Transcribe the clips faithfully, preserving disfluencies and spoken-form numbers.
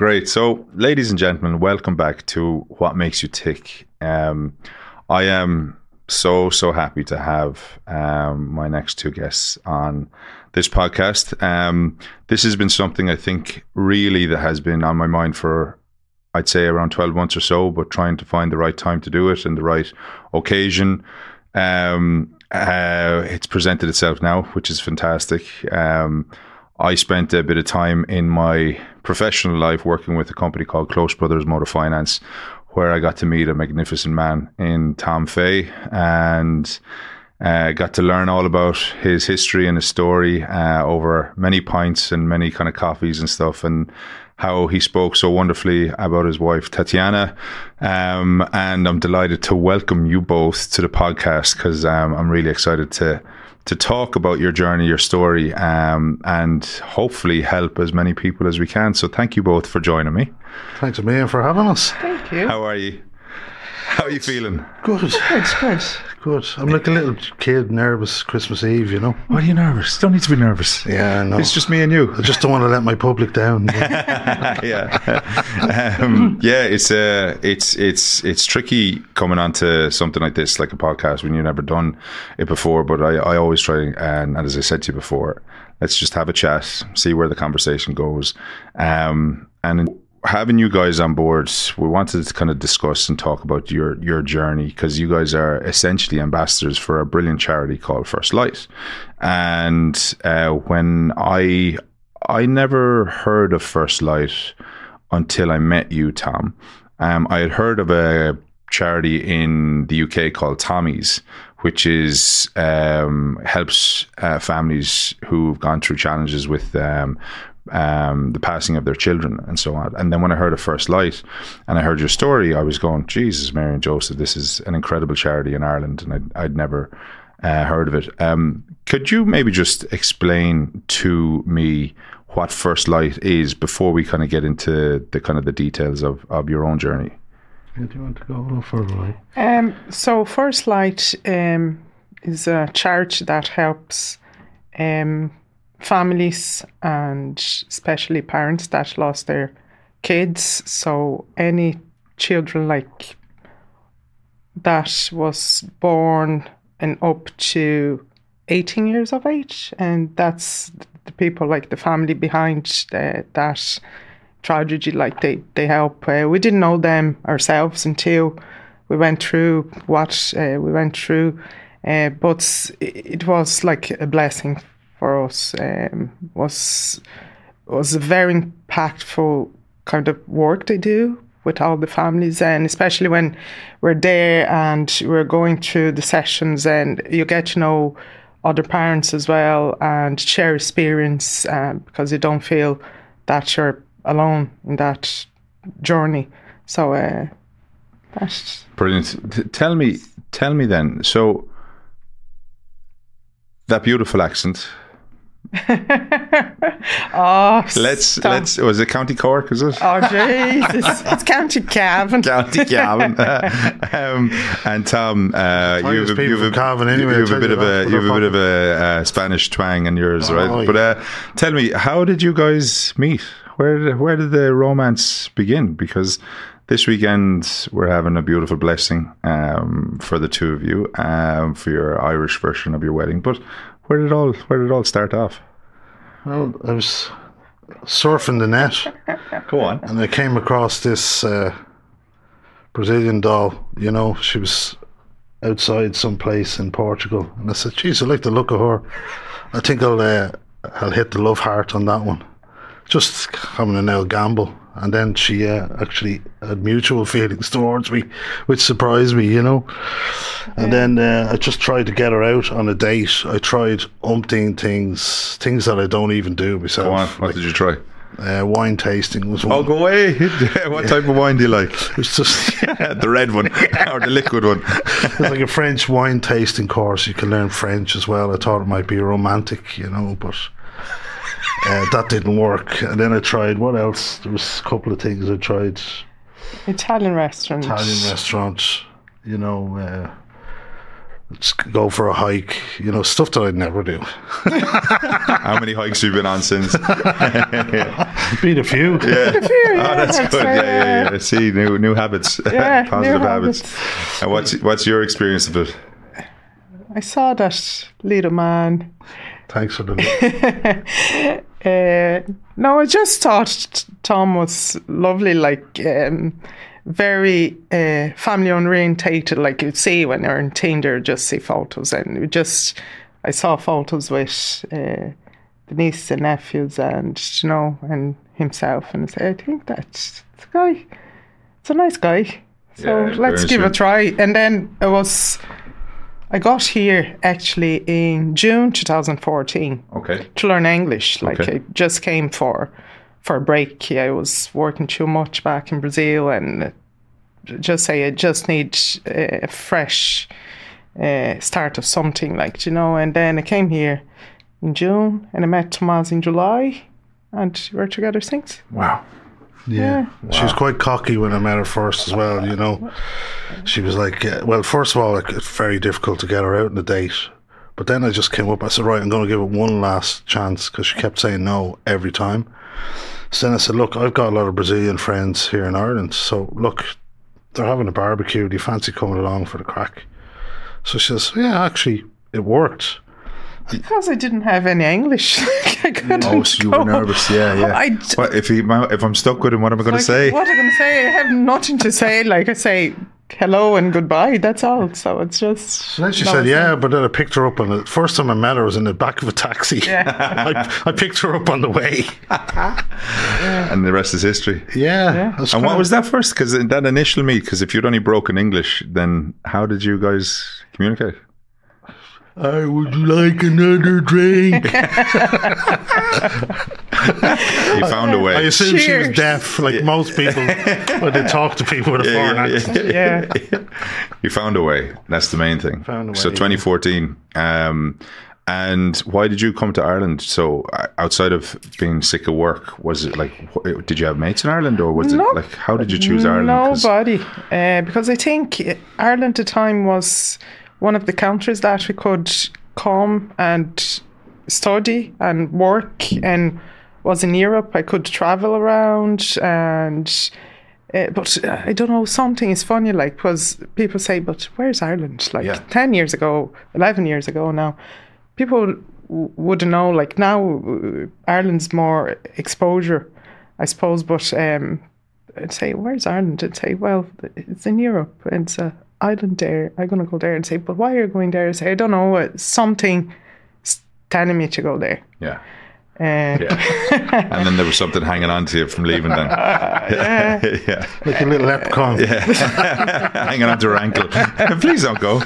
great. So, ladies and gentlemen, welcome back to What Makes You Tick. Um, I am so, so happy to have um, my next two guests on this podcast. Um, this has been something I think really that has been on my mind for, I'd say, around twelve months or so, but trying to find the right time to do it and the right occasion. Um, uh, it's presented itself now, which is fantastic. Um, I spent a bit of time in my professional life working with a company called Close Brothers Motor Finance, where I got to meet a magnificent man in Tom Fay, and uh, got to learn all about his history and his story uh, over many pints and many kind of coffees and stuff, and how he spoke so wonderfully about his wife, Tatiana. Um, and I'm delighted to welcome you both to the podcast, because um, I'm really excited to to talk about your journey, your story, um, and hopefully help as many people as we can. So thank you both for joining me. Thanks a million for having us. Thank you. How are you? How are you feeling? Good. Good, good. Good. I'm like a little kid, nervous Christmas Eve, you know. Why are you nervous? Don't need to be nervous. Yeah, I know. It's just me and you. I just don't want to let my public down. yeah, um, yeah. It's uh, it's it's it's tricky coming onto something like this, like a podcast, when you've never done it before. But I, I always try, and, and as I said to you before, let's just have a chat, see where the conversation goes, um, and. Having you guys on board, we wanted to kind of discuss and talk about your your journey, because you guys are essentially ambassadors for a brilliant charity called First Light. And uh, when I I never heard of First Light until I met you, Tom. Um, I had heard of a charity in the U K called Tommy's, which is um, helps uh, families who've gone through challenges with um, um, the passing of their children and so on. And then when I heard of First Light and I heard your story, I was going, Jesus, Mary and Joseph, this is an incredible charity in Ireland, and I'd, I'd never uh, heard of it. Um, could you maybe just explain to me what First Light is before we kind of get into the kind of the details of, of your own journey? Do you want to go a little further away? Um, so First Light um, is a charity that helps um, families and especially parents that lost their kids. So any children like that was born and up to eighteen years of age, and that's the people, like the family behind the, that tragedy, like they, they help. Uh, we didn't know them ourselves until we went through what uh, we went through, uh, but it was like a blessing for us. Um, was was a very impactful kind of work they do with all the families, and especially when we're there and we're going through the sessions, and you get to know other parents as well and share experience, um, because you don't feel that you're alone in that journey. So uh, that's brilliant. T- tell me, tell me then. So that beautiful accent. oh, let's stop. let's. Was it County Cork? Is it? Oh Jesus! It's County Cavan. County Cavan. um, and Tom, uh, you have, you have, Cavan anyway, you have a bit of a you have a bit of a uh, Spanish twang in yours, oh, right? Yeah. But uh, tell me, how did you guys meet? Where did, where did the romance begin? Because this weekend we're having a beautiful blessing um, for the two of you, um, for your Irish version of your wedding. But where did it all where did it all start off? Well, I was surfing the net. Go on. And I came across this uh, Brazilian doll. You know, she was outside someplace in Portugal, and I said, "Geez, I like the look of her. I think I'll uh, I'll hit the love heart on that one." Just having an old gamble. And then she uh, actually had mutual feelings towards me, which surprised me, you know. And then uh, I just tried to get her out on a date. I tried umpteen things, things that I don't even do myself. Go on, what like, did you try? Uh, wine tasting was one. Oh, go away. What type of wine do you like? It's just the red one or the liquid one. It's like a French wine tasting course. You can learn French as well. I thought it might be romantic, you know, but Uh, that didn't work. And then I tried, what else? There was a couple of things I tried. Italian restaurant. Italian restaurant, you know. Uh, Let's go for a hike. You know, stuff that I'd never do. How many hikes have you been on since? Been a few. Yeah. A few, yeah, Oh, that's I'd good. say, Yeah, yeah, yeah. See, new new habits, Yeah, positive new habits. habits. And what's what's your experience of it? I saw that little man. Thanks for the. uh, no, I just thought Tom was lovely, like um, very uh, family orientated. Like you'd see when you're in Tinder, just see photos, and we just I saw photos with uh, the nieces and nephews, and you know, and himself, and I said, I think that's the guy. It's a nice guy. So Yeah, let's very give it a soon. try. And then it was. I got here actually in June twenty fourteen Okay. to learn English. Like Okay. I just came for for a break. I was working too much back in Brazil, and just say I just need a fresh uh, start of something, like, you know. And then I came here in June, and I met Tomas in July, and we're together since. Wow. Yeah, she was quite cocky when I met her first as well. You know, she was like, uh, well, first of all, like, it's very difficult to get her out on a date. But then I just came up. I said, right, I'm going to give it one last chance, because she kept saying no every time. So then I said, look, I've got a lot of Brazilian friends here in Ireland. So look, they're having a barbecue. Do you fancy coming along for the crack? So she says, yeah, actually, it worked. Because I didn't have any English. I couldn't Oh, so you were go. nervous. Yeah, yeah. I, What, if he, if I'm stuck with him, what am I going like, to say? What am I going to say? I have nothing to say. Like I say hello and goodbye. That's all. So it's just. So then she no, said, it's yeah, not- but then I picked her up on the first time I met her was in the back of a taxi. Yeah. I, I picked her up on the way. And the rest is history. Yeah. Yeah. that's And what kinda- was that first? Because that initial meet, because if you'd only broken English, then how did you guys communicate? I would like another drink. You found a way. I assume she was Cheers. deaf, like most people when they talk to people with a foreign yeah, accent. yeah, Yeah. You found a way. That's the main thing. Found a way, so yeah. twenty fourteen. Um, and why did you come to Ireland? So uh, outside of being sick of work, was it like, wh- did you have mates in Ireland, or was No. it like, how did you choose Ireland? 'Cause- Nobody. Uh, because I think Ireland at the time was one of the countries that we could come and study and work, and was in Europe. I could travel around, and uh, but uh, I don't know, something is funny, like, because people say, but where's Ireland? Like Yeah. ten years ago, eleven years ago now, people w- wouldn't know. Like now, uh, Ireland's more exposure, I suppose, but um, I'd say, where's Ireland? I'd say, well, it's in Europe. It's a island there. I'm going to go there. And say, but why are you going there? I say, I don't know. uh, Something is telling me to go there. Yeah. Uh, Yeah. And then there was something hanging on to you from leaving then. yeah. yeah. Like a little leprechaun. Hanging on to her ankle. Please don't go.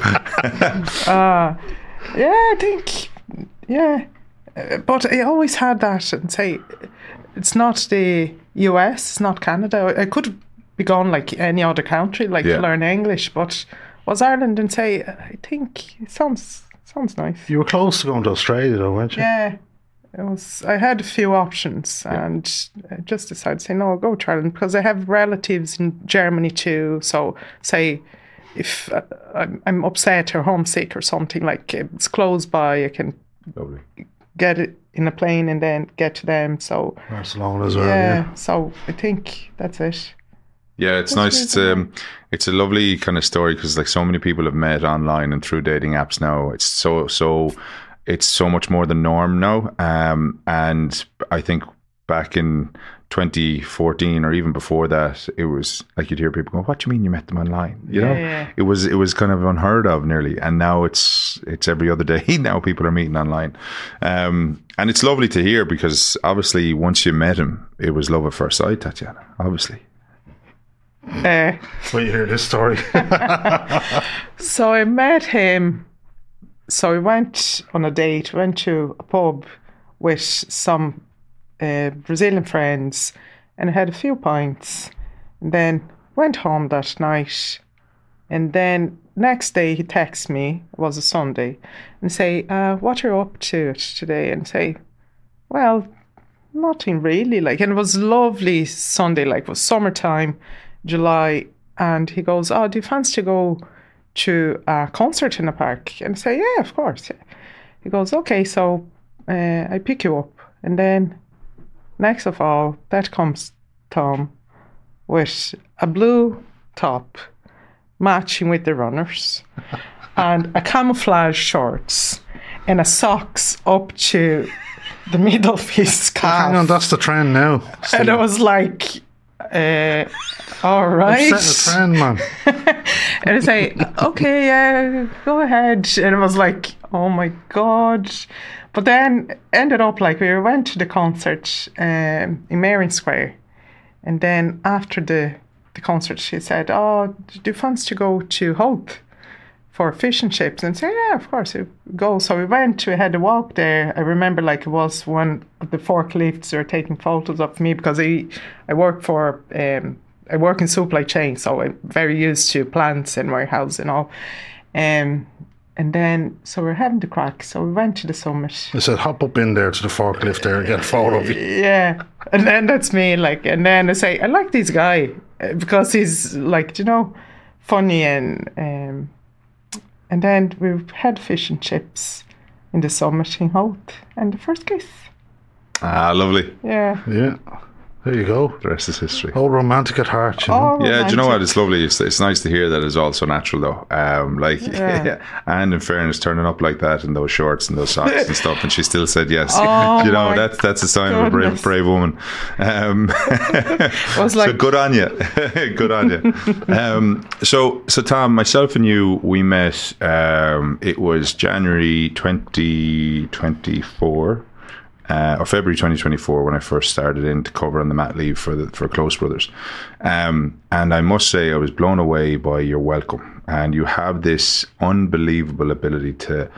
Yeah, I think, yeah. Uh, But I always had that, and say, it's not the U S, it's not Canada. I could be gone like any other country, like Yeah. to learn English, but was Ireland, and say, I think it sounds sounds nice. You were close to going to Australia, though, weren't you? Yeah, it was. I had a few options, and I just decided to say no, I'll go to Ireland, because I have relatives in Germany too. So say if uh, I'm, I'm upset or homesick or something, like it's close by, I can Lovely. get it in a plane and then get to them. So Barcelona as well, yeah, yeah. so I think that's it. Yeah, it's nice. It's um, it's a lovely kind of story, because like so many people have met online and through dating apps now. It's so so, it's so much more the norm now. Um, and I think back in twenty fourteen or even before that, it was like you'd hear people go, "What do you mean you met them online?" You know, Yeah. it was it was kind of unheard of nearly, and now it's it's every other day. Now people are meeting online, um, and it's lovely to hear, because obviously once you met him, it was love at first sight, Tatiana. Obviously. Uh, Wait, you hear this story. So I met him. So we went on a date, went to a pub with some uh, Brazilian friends, and I had a few pints, and then went home that night. And then next day he texts me, it was a Sunday, and say, uh, what are you up to today? And say, well, nothing really. Like, and it was lovely Sunday, like it was summertime, July. And he goes, oh, do you fancy to go to a concert in the park. And I say, yeah, of course. Yeah. He goes, okay, so uh, I pick you up. And then next of all, that comes Tom with a blue top matching with the runners and a camouflage shorts and a socks up to the middle of his calf. Hang on, that's the trend now. See, and I was like, uh, all right. I'm setting a trend, man. And I say, okay, yeah, go ahead. And I was like, oh my God. But then ended up like we went to the concert um, in Marion Square. And then after the, the concert, she said, oh, do you fancy to go to Hope for fish and chips? And I said, yeah, of course, we go. So we went, we had a walk there. I remember like it was one of the forklifts were taking photos of me because I, I work for, um, I work in supply chain, so I'm very used to plants and warehouse and all. Um, and then, so we're having the crack. So we went to the summit. I said, hop up in there to the forklift there and get a photo of you. Yeah. And then that's me, like, and then I say, I like this guy because he's like, you know, funny and, um, and then we had fish and chips in the summit in Holt and the first kiss. Ah, lovely. Yeah. Yeah. There you go. The rest is history. Oh, romantic at heart, you know. Oh, Yeah, do you know romantic. what? It's lovely. It's, it's nice to hear that it's all so natural, though. Um, like, Yeah. and in fairness, turning up like that in those shorts and those socks and stuff, and she still said yes. Oh, you know, my that's that's a sign of a brave, goodness. brave woman. Um, was so like- good on you, good on you. Um, so, so Tom, myself and you, we met. Um, it was January twenty twenty-four. Uh, or February twenty twenty-four when I first started in to cover on the mat leave for the for Close Brothers, um, and I must say I was blown away by your welcome, and you have this unbelievable ability to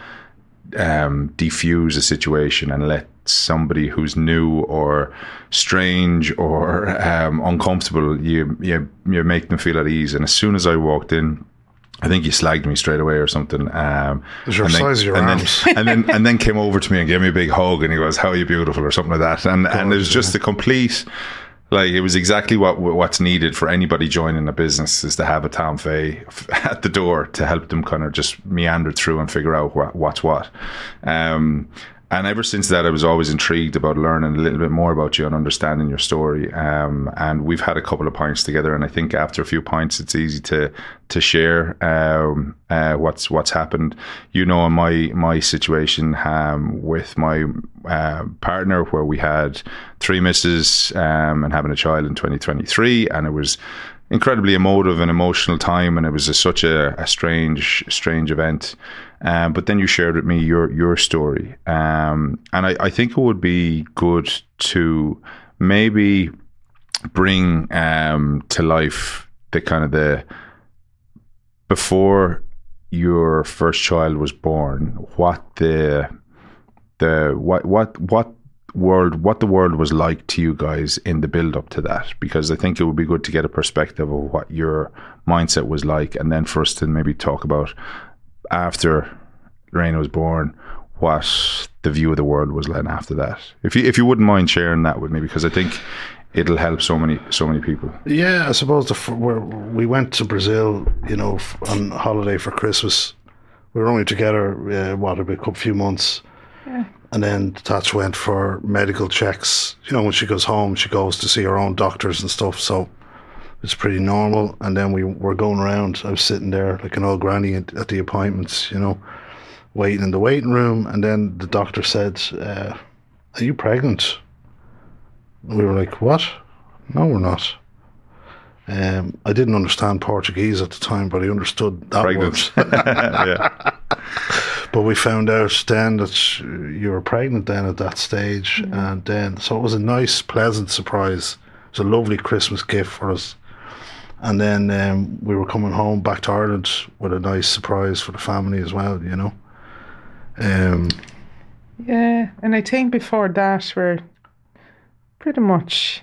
um, defuse a situation and let somebody who's new or strange or um, uncomfortable, you you you make them feel at ease. And as soon as I walked in, I think he slagged me straight away or something. Um, It was your and then- size of your and arms. Then, and then and then came over to me and gave me a big hug and he goes, "How are you beautiful?" or something like that. And and it was just a complete, like it was exactly what what's needed for anybody joining a business is to have a Tom Fay at the door to help them kind of just meander through and figure out what, what's what. Um, And ever since that, I was always intrigued about learning a little bit more about you and understanding your story. Um, and we've had a couple of pints together, and I think after a few pints, it's easy to to share um, uh, what's what's happened. You know, in my my situation um, with my uh, partner, where we had three misses um, and having a child in twenty twenty-three, and it was incredibly emotive and emotional time, and it was a, such a, a strange, strange event. Um, but then you shared with me your your story, um, and I, I think it would be good to maybe bring um, to life the kind of the before your first child was born, what the the what what what world what the world was like to you guys in the build up to that, because I think it would be good to get a perspective of what your mindset was like, and then for us to maybe talk about after Lorraine was born, what the view of the world was like after that. If you if you wouldn't mind sharing that with me, because I think it'll help so many so many people. Yeah, I suppose the f- where we went to Brazil, you know, f- on holiday for Christmas. We were only together, uh, what, a couple few months. Yeah. And then Tatch went for medical checks. You know, when she goes home, she goes to see her own doctors and stuff. So it's pretty normal. And then we were going around. I was sitting there like an old granny at, at the appointments, you know, waiting in the waiting room. And then the doctor said, uh, "Are you pregnant?" We were like, "What? No, we're not." Um, I didn't understand Portuguese at the time, but I understood that Pregnant. word. Yeah. But we found out then that you were pregnant then at that stage, Mm. and then so it was a nice, pleasant surprise. It was a lovely Christmas gift for us. And then um, we were coming home back to Ireland with a nice surprise for the family as well, you know. Um, Yeah, and I think before that we're pretty much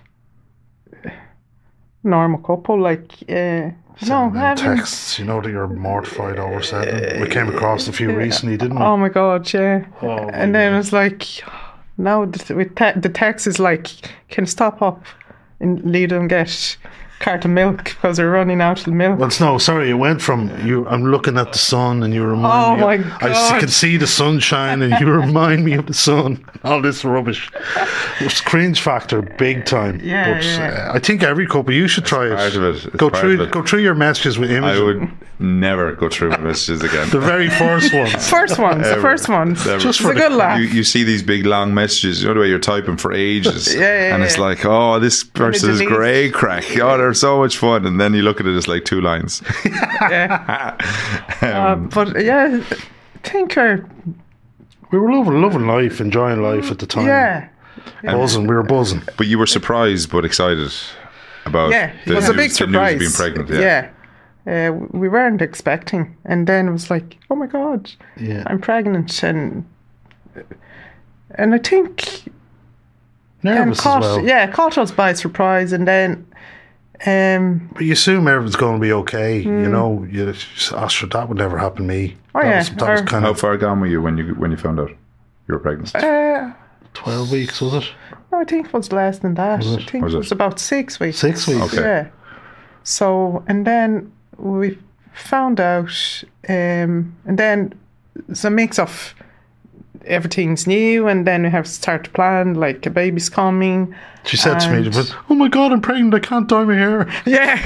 normal couple, like uh, no, sending them having. texts, you know, that you're mortified over sending. We came across a few recently, didn't we? Oh my god, yeah. Oh, my and then God. it was like, now the, with te- the text is like, can stop up and lead them get carton of milk because we're running out of the milk. Well, no, sorry. It went from you. I'm looking at the sun, and you remind Oh me. my of, I s- God. can see the sunshine, and you remind me of the sun. All this rubbish. It's cringe factor, big time. Yeah, but yeah. Uh, I think every couple you should try it. part of it. It's Go part through. of it. Go through your messages with images. I would never go through my messages again. The very first ones. First ones, the Ever. first ones. Ever. Just It's for a the- good laugh. You, you see these big long messages, you know the way you're typing for ages, Yeah, yeah, and it's yeah. like, oh, this person is delete. great crack. Oh, they're so much fun, and then you look at it, it's like two lines. Yeah. Um, Uh, but yeah, I think our We were loving, loving life, enjoying life at the time. yeah. Buzzing. We were buzzing. but you were surprised but excited about Yeah, the it was a news- big the surprise. news of being pregnant. Yeah. Yeah. Uh, we weren't expecting, and then it was like, oh my god, Yeah. I'm pregnant, and and I think um, Nervous caught, as well. yeah, caught us by surprise, and then um, But you assume everything's going to be okay. You know, you just, oh, sure, that would never happen to me. Oh, that yeah, was, that was or- kind How of far gone were you when you when you found out you were pregnant? uh, twelve weeks, was it? no, I think it was less than that. Was I it? think Was it it? was about six weeks. Six weeks. Okay. Yeah. So, and then we found out, um, and then it's a mix of everything's new, and then we have to start to plan, like a baby's coming. She said to me, And- "But oh my God, I'm pregnant. I can't dye my hair." Yeah.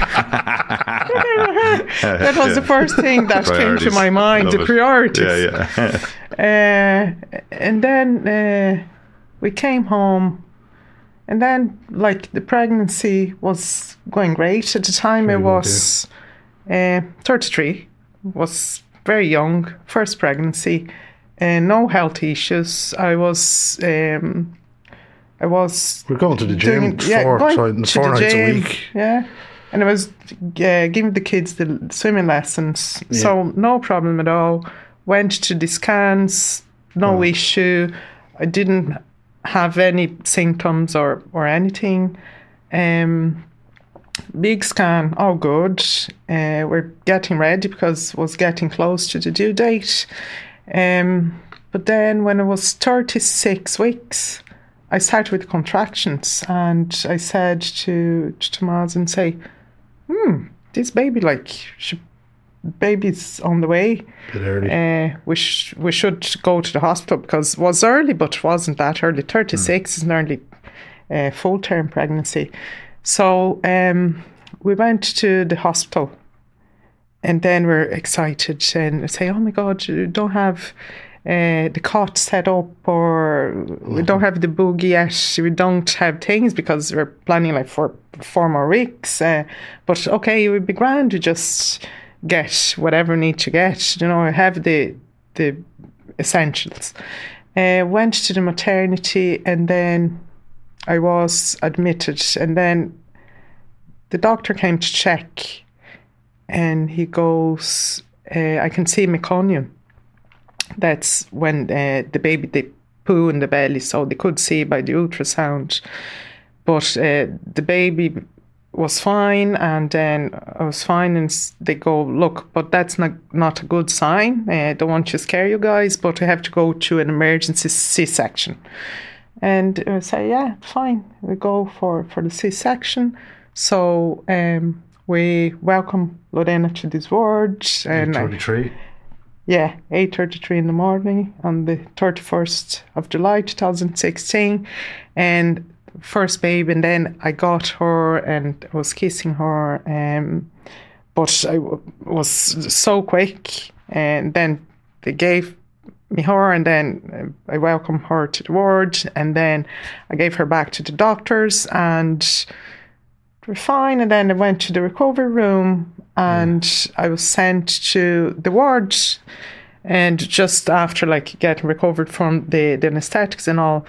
That was the first thing that came to Priorities. my mind, Love the it. priorities. Yeah, yeah. Uh, and then uh, we came home, and then like the pregnancy was going great at the time. I Very good, was uh, thirty-three, was very young, first pregnancy, and no health issues. I was um, I was We're going to the gym doing- yeah, four, going times- to four the nights gym, a week. Yeah. And I was uh, giving the kids the swimming lessons. So no problem at all. Went to the scans, no issue. I didn't have any symptoms or, or anything. Um, big scan, all good. Uh, we're getting ready because it was getting close to the due date. Um, but then when it was thirty-six weeks, I started with contractions, and I said to, to Tomas and say, hmm, this baby, like, she, baby's on the way. Bit early. Uh, we, sh- we should go to the hospital because it was early, but it wasn't that early. thirty-six is nearly uh, full-term pregnancy. So um, we went to the hospital, and then we're excited and say, oh my God, you don't have uh, the cot set up, or we don't have the boogie yet. We don't have things because we're planning like for four more weeks. Uh, but okay, it would be grand to just get whatever we need to get. You know, have the the essentials. Uh, went to the maternity, and then I was admitted, and then the doctor came to check, and he goes, uh, I can see meconium. That's when uh, the baby, they poo in the belly, so they could see by the ultrasound. But uh, the baby was fine, and then I was fine, and s- they go, look, but that's not, not a good sign. Uh, I don't want to scare you guys, but I have to go to an emergency C-section. And I say, yeah, fine. We go for, for the C-section. So um, we welcome Lorena to this ward. And I- thirty-three. yeah, eight thirty-three in the morning on the thirty-first of July twenty sixteen. And first baby, and then I got her and I was kissing her. Um, but I w- was so quick. And then they gave me her, and then uh, I welcomed her to the ward. And then I gave her back to the doctors, and we're fine. And then I went to the recovery room, and I was sent to the ward. And just after like getting recovered from the, the anesthetics and all,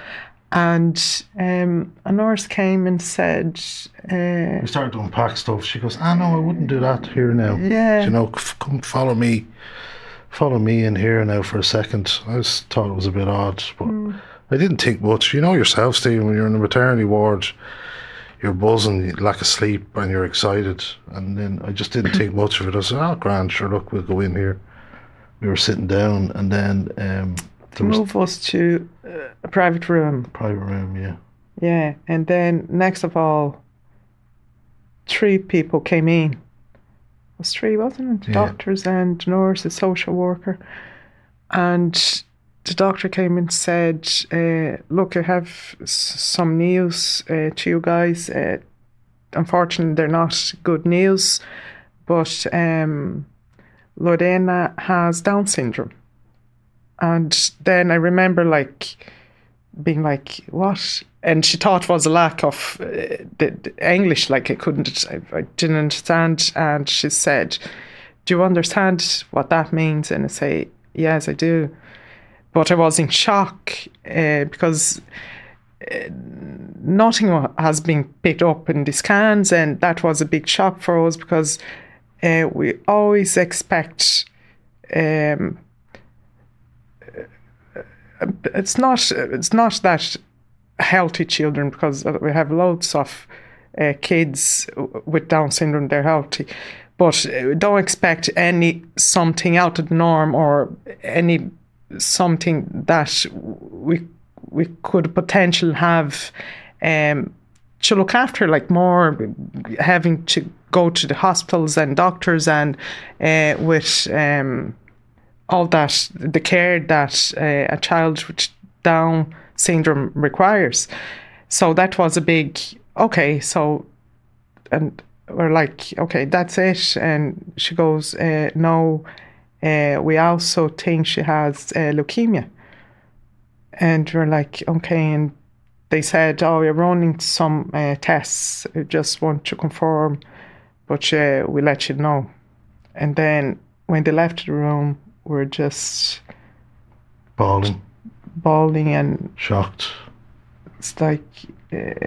and um, a nurse came and said, uh, We started to unpack stuff. She goes, "Ah, no, I wouldn't do that here now. Yeah. You know, f- come follow me. Follow me in here now for a second." I just thought it was a bit odd, but I didn't think much. You know yourself, Stephen, when you're in the maternity ward, you're buzzing, you lack of sleep, and you're excited. And then I just didn't think much of it. I said, "Oh, grand, sure, look, we'll go in here." We were sitting down, and then um, to there was move us to uh, a private room. a private room, yeah. Yeah, and then next of all, three people came in. It was three, wasn't it? Yeah. Doctors and nurses, social worker. And the doctor came and said, uh, look, I have s- some news uh, to you guys. Uh, unfortunately, they're not good news, but um, Lorena has Down syndrome. And then I remember like being like, what? And she thought it was a lack of uh, the, the English, like I couldn't, I, I didn't understand. And she said, do you understand what that means? And I say, yes, I do. But I was in shock uh, because uh, nothing wa- has been picked up in the scans, and that was a big shock for us because uh, we always expect. Um, it's not. It's not that healthy children, because we have loads of uh, kids with Down syndrome. They're healthy, but uh, don't expect any something out of the norm or any. Something that we we could potentially have um, to look after, like more having to go to the hospitals and doctors and uh, with um, all that, the care that uh, a child with Down syndrome requires. So that was a big, okay, so, and we're like, okay, that's it. And she goes, uh, no, Uh, we also think she has uh, leukemia. And we're like, okay. And they said, oh, we're running some uh, tests. We just want to confirm, but uh, we'll let you know. And then when they left the room, we're just Bawling, bawling, and shocked. it's like, uh,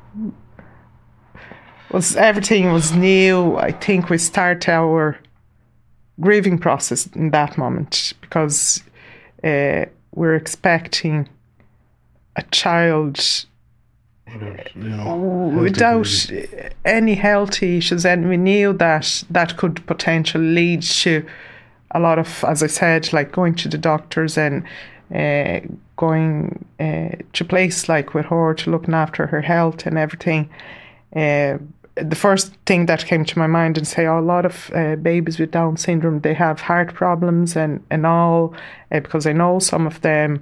was everything was new. I think we start our grieving process in that moment because uh, we're expecting a child You know, without healthy baby. any healthy issues, and we knew that that could potentially lead to a lot of, as I said, like going to the doctors and uh, going uh, to place like with her to looking after her health and everything. Uh, the first thing that came to my mind and say, oh, a lot of uh, babies with Down syndrome, they have heart problems and, and all, uh, because I know some of them.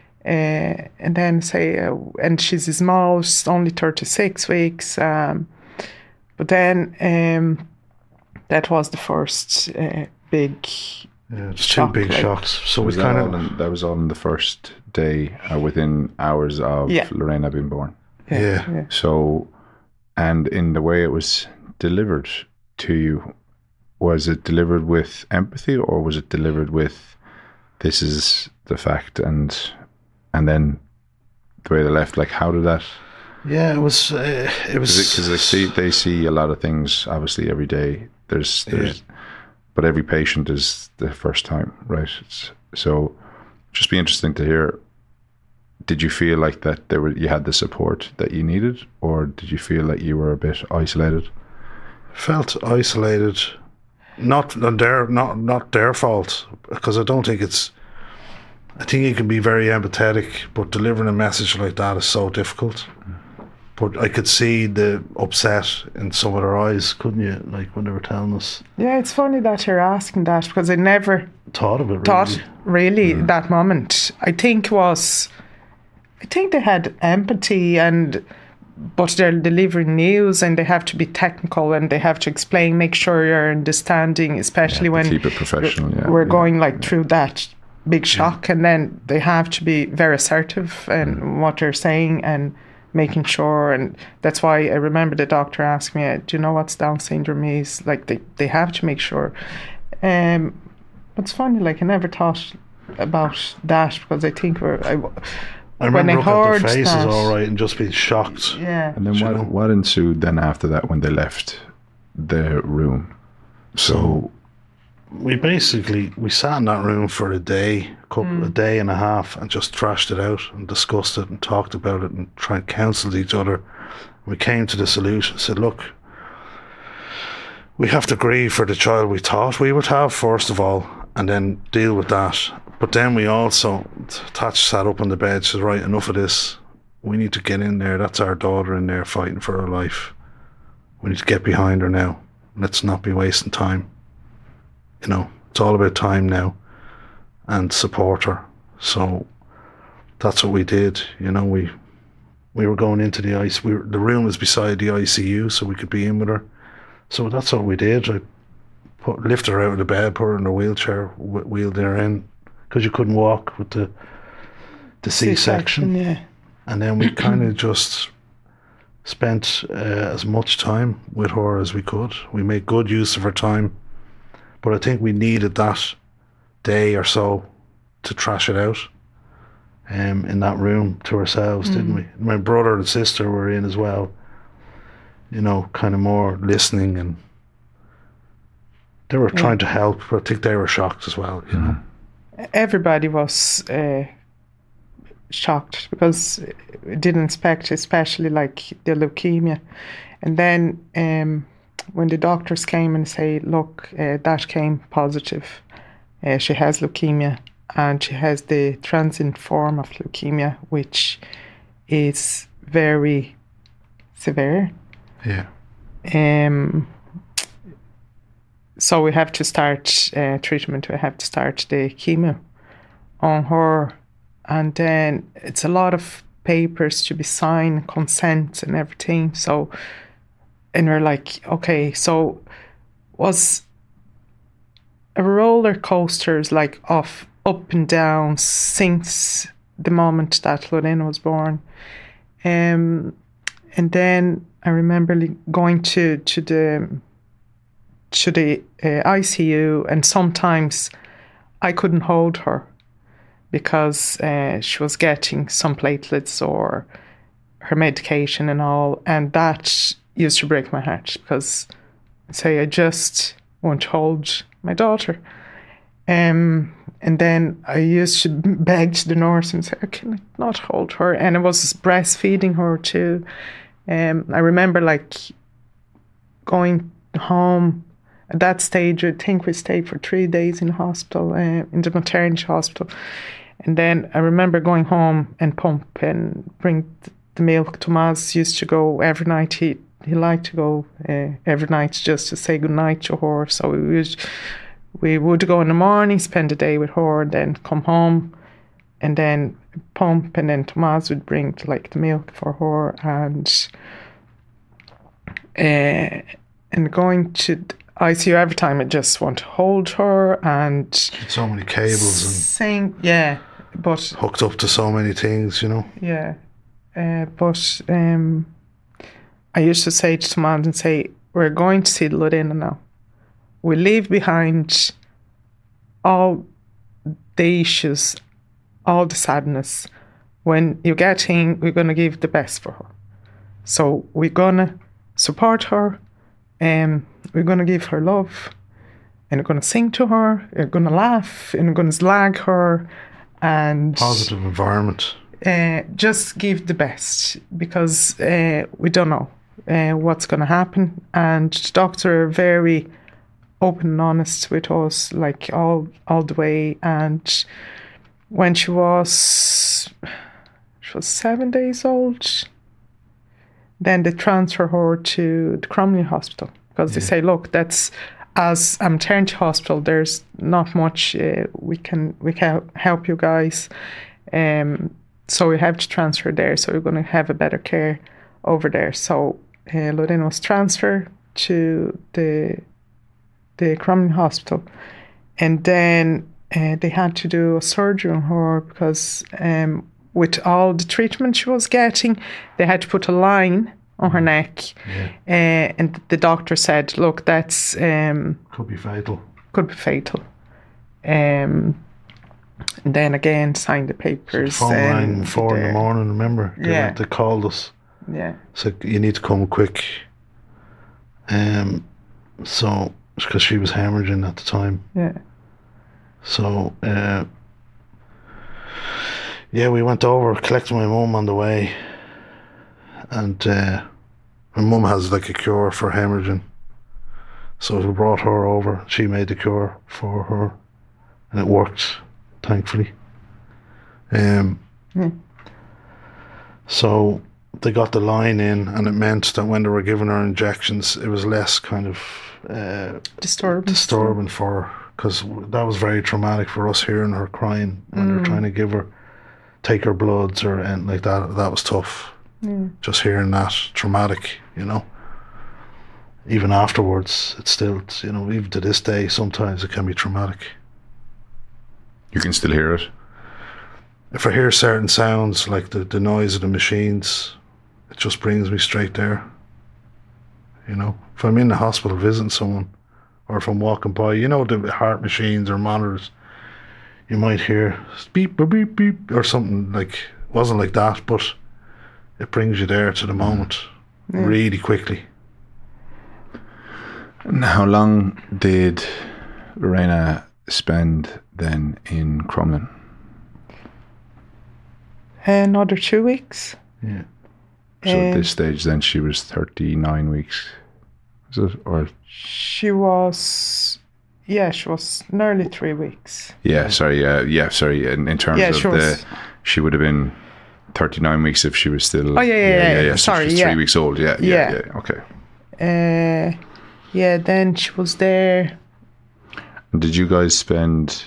Uh, and then say, uh, and she's small, she's only thirty-six weeks. Um, but then um, that was the first uh, big Yeah, it's two shock, big like- shocks. So we Was that, kind all of, in, that was all in the first day, uh, within hours of Yeah. Lorena being born. yeah. yeah. So, and in the way it was delivered to you, was it delivered with empathy, or was it delivered with, this is the fact, and and then the way they left? Like, how did that? Yeah, it was. Uh, it was Because they see they see a lot of things, obviously, every day. There's there's, but every patient is the first time, right? It's, so, just be interesting to hear. Did you feel like that there were you had the support that you needed, or did you feel like you were a bit isolated? felt isolated. Not not their not not their fault, because I don't think it's. I think you can be very empathetic, but delivering a message like that is so difficult. But I could see the upset in some of their eyes, couldn't you? Like when they were telling us, Yeah, it's funny that you're asking that, because I never thought of it. Really. thought really that moment. I think was, I think they had empathy, and but they're delivering news and they have to be technical and they have to explain, make sure you're understanding, especially To when keep it professional. Yeah, we're yeah. going like through that big shock, and then they have to be very assertive in what they're saying and making sure. And that's why I remember the doctor asked me, do you know what Down syndrome is? Like they, they have to make sure. Um, it's funny, like I never thought about that, because I think we're I, I when remember I looking at heard their faces that, all right and just being shocked. yeah, And then you know. what, what ensued then after that when they left the room? So, We basically we sat in that room for a day, a couple, a day and a half, and just thrashed it out and discussed it and talked about it and tried and counselled each other. We came to the solution. Said, look, we have to grieve for the child we thought we would have first of all, and then deal with that. But then we also, Tatch sat up on the bed. Said, right, enough of this. We need to get in there. That's our daughter in there fighting for her life. we need to get behind her now. Let's not be wasting time. You know, it's all about time now, and support her. So that's what we did. You know, we we were going into the ice. We were, the room was beside the I C U, so we could be in with her. So that's what we did. I put lifted her out of the bed, put her in a wheelchair, wh- wheeled her in, because you couldn't walk with the the C-section. Yeah. And then we kind of just spent uh, as much time with her as we could. We made good use of her time, but I think we needed that day or so to trash it out um, in that room to ourselves, mm. didn't we? My brother and sister were in as well, you know, kind of more listening, and they were yeah. trying to help, but I think they were shocked as well, you know. Everybody was uh, shocked because we didn't expect, especially like the leukemia. And then um, when the doctors came and say, look, uh, that came positive. Uh, she has leukemia, and she has the transient form of leukemia, which is very severe. Yeah. Um. So we have to start uh, treatment. We have to start the chemo on her, and then it's a lot of papers to be signed, consent and everything. So, and we're like, okay, so was a roller coasters like of up and down since the moment that Lorena was born. Um, and then I remember going to, to the to the uh, I C U, and sometimes I couldn't hold her because uh, she was getting some platelets or her medication and all, and that used to break my heart because say I just want to hold my daughter. Um, and then I used to beg to the nurse and say, I can not hold her. And I was breastfeeding her too. Um, I remember like going home at that stage. I think we stayed for three days in the hospital, uh, in the maternity hospital. And then I remember going home and pump and bring the milk. Tomas used to go every night. He he liked to go uh, every night just to say goodnight to her. So we would, we would go in the morning, spend the day with her, then come home and then pump. And then Tomas would bring like the milk for her. And uh, and going to I C U every time, I just want to hold her and so many cables and sing, yeah, but hooked up to so many things, you know. Yeah, uh, but um, I used to say to Tomas and say, "We're going to see Lorena now. We leave behind all the issues, all the sadness. When you get in, we're gonna give the best for her. So we're gonna support her." Um, we're going to give her love, and we're going to sing to her, we're going to laugh, and we're going to slag her, and positive environment. Uh, just give the best, because uh, we don't know uh, what's going to happen. And the doctor are very open and honest with us, like all all the way. And when she was she was seven days old, then they transfer her to the Cromley Hospital, because yeah. they say, look, that's, as a maternity hospital, there's not much uh, we can we can help you guys. Um, so we have to transfer there. So we're going to have a better care over there. So uh, Lorena was transferred to the the Cromley Hospital, and then uh, they had to do a surgery on her because um, with all the treatment she was getting, they had to put a line on her neck. Yeah. Uh, and the doctor said, look, that's... Um, could be fatal. Could be fatal. Um, and then again, signed the papers. So the phone rang four in the morning, remember? They, yeah. went, they called us. Yeah. So you need to come quick. Um, so, because she was hemorrhaging at the time. Yeah. So, uh, yeah, we went over, collected my mum on the way, and uh, my mum has like a cure for hemorrhaging, so we brought her over. She made the cure for her, and it worked, thankfully. Um, mm. So they got the line in, and it meant that when they were giving her injections, it was less kind of uh, Disturbing. disturbing for her, because that was very traumatic for us, hearing her crying when they were trying to give her, take her bloods or anything like that. That was tough. Mm. Just hearing that, traumatic, you know. Even afterwards, it's still, it's, you know, even to this day, sometimes it can be traumatic. You can still hear it? If I hear certain sounds, like the, the noise of the machines, it just brings me straight there. You know, if I'm in the hospital visiting someone, or if I'm walking by, you know, the heart machines or monitors, you might hear beep, beep, beep, beep, or something like, it wasn't like that, but it brings you there to the moment Yeah. really quickly. And how long did Lorena spend then in Crumlin? Another two weeks. Yeah. So at Um, this stage then she was thirty-nine weeks. Is it? Or She was, yeah, she was nearly three weeks. yeah, sorry, uh, yeah, sorry. In, in terms Yeah, of she the, was- she would have been thirty-nine weeks if she was still. Oh, yeah, yeah, yeah, yeah. So Sorry, she was yeah. three weeks old. Yeah, yeah, Yeah. yeah. Okay. Uh, yeah, then she was there. And did you guys spend?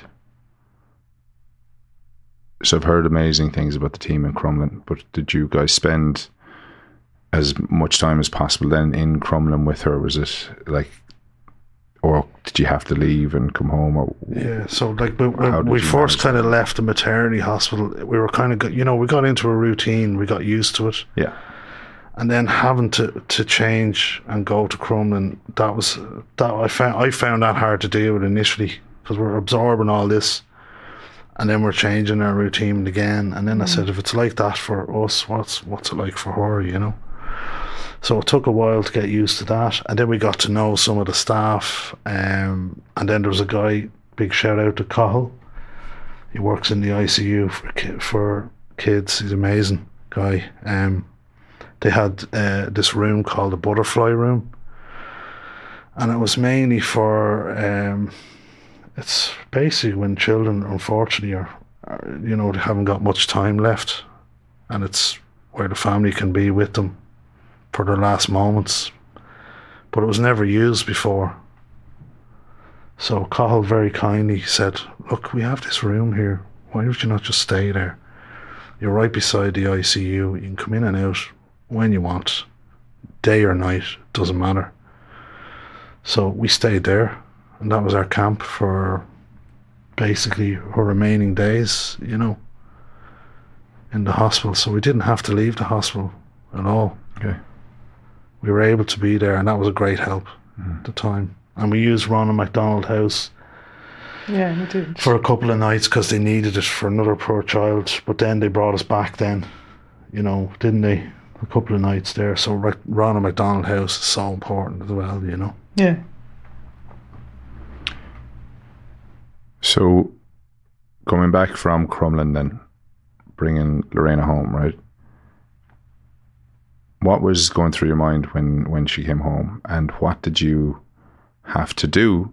So I've heard amazing things about the team in Crumlin, but did you guys spend as much time as possible then in Crumlin with her? Was it like, or did you have to leave and come home? Or Yeah, so like we, How we, did we you first manage kind of left the maternity hospital. We were kind of, got, you know, we got into a routine, we got used to it. yeah, And then having to, to change and go to Crumlin, that was that I found I found that hard to deal with initially, because we're absorbing all this, and then we're changing our routine again. And then I said, if it's like that for us, what's what's it like for her, you know? So it took a while to get used to that, and then we got to know some of the staff. Um, and then there was a guy. Big shout out to Cahill. He works in the I C U for ki- for kids. He's an amazing guy. Um. They had uh, this room called the butterfly room, and it was mainly for um, it's basically when children unfortunately are, are you know, they haven't got much time left, and it's where the family can be with them for their last moments, but it was never used before. So Cahill very kindly said, look, we have this room here, why would you not just stay there? You're right beside the I C U, you can come in and out when you want, day or night, doesn't matter. So we stayed there, and that was our camp for basically her remaining days, you know, in the hospital. So we didn't have to leave the hospital at all. okay. We were able to be there, and that was a great help at the time. And we used Ronald McDonald House Yeah, we did. for a couple of nights because they needed it for another poor child, but then they brought us back then, you know, didn't they? A couple of nights there. So Ra- Ronald McDonald House is so important as well, you know. Yeah. So coming back from Crumlin then, bringing Lorena home, right? What was going through your mind when, when she came home, and what did you have to do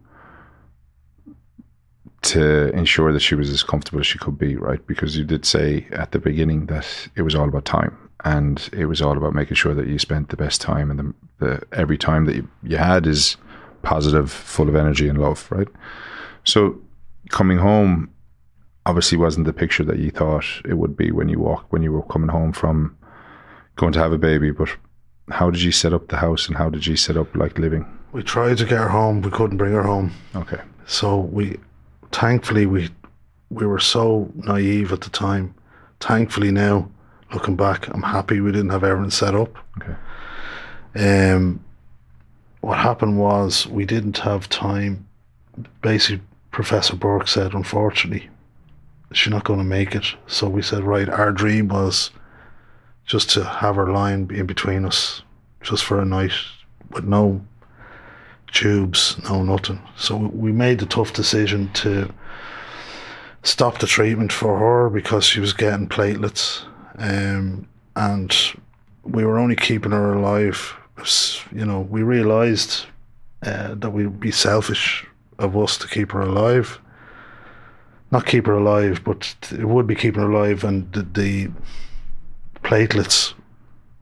to ensure that she was as comfortable as she could be, right? Because you did say at the beginning that it was all about time, and it was all about making sure that you spent the best time, and the, the every time that you, you had is positive, full of energy and love, right? So coming home obviously wasn't the picture that you thought it would be when you walk when you were coming home from going to have a baby, but how did you set up the house, and how did you set up like living? We tried to get her home, we couldn't bring her home. Okay. So we, thankfully, we we were so naive at the time. Thankfully now, looking back, I'm happy we didn't have everything set up. Okay. Um, what happened was we didn't have time. Basically, Professor Burke said, unfortunately, she's not going to make it. So we said, right, our dream was just to have her lying in between us, just for a night, with no tubes, no nothing. So we made the tough decision to stop the treatment for her because she was getting platelets, um, and we were only keeping her alive. You know, we realised uh, that we'd be selfish of us to keep her alive. Not keep her alive, but it would be keeping her alive, and the, the platelets,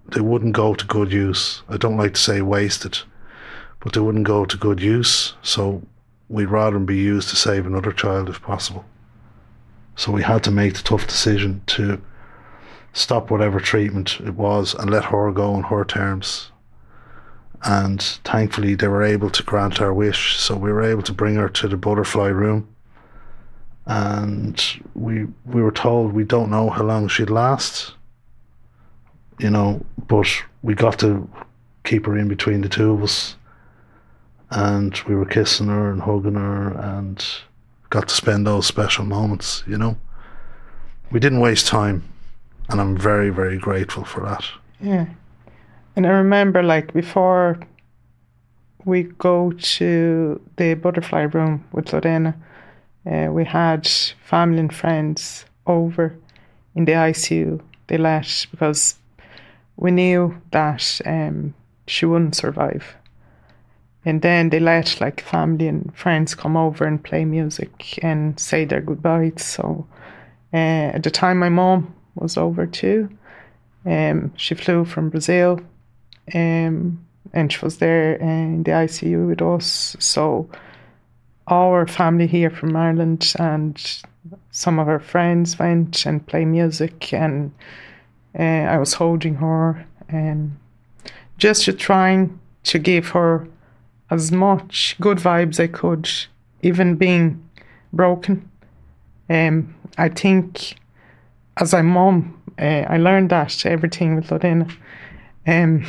they wouldn't go to good use. I don't like to say wasted, but they wouldn't go to good use. So we'd rather them be used to save another child if possible. So we had to make the tough decision to stop whatever treatment it was and let her go on her terms. And thankfully they were able to grant our wish. So we were able to bring her to the butterfly room. And we we were told we don't know how long she'd last, you know, but we got to keep her in between the two of us. And we were kissing her and hugging her and got to spend those special moments, you know. We didn't waste time, and I'm very, very grateful for that. Yeah. And I remember, like, before we go to the butterfly room with Lorena, uh, we had family and friends over in the I C U. They let, because we knew that um, she wouldn't survive. And then they let, like, family and friends come over and play music and say their goodbyes. So uh, at the time, my mom was over too. Um, she flew from Brazil, um, and she was there in the I C U with us. So our family here from Ireland and some of our friends went and played music, and uh, I was holding her and just to trying to give her as much good vibes I could, even being broken. Um, I think as a mum, uh, I learned that everything with Lorena. Um,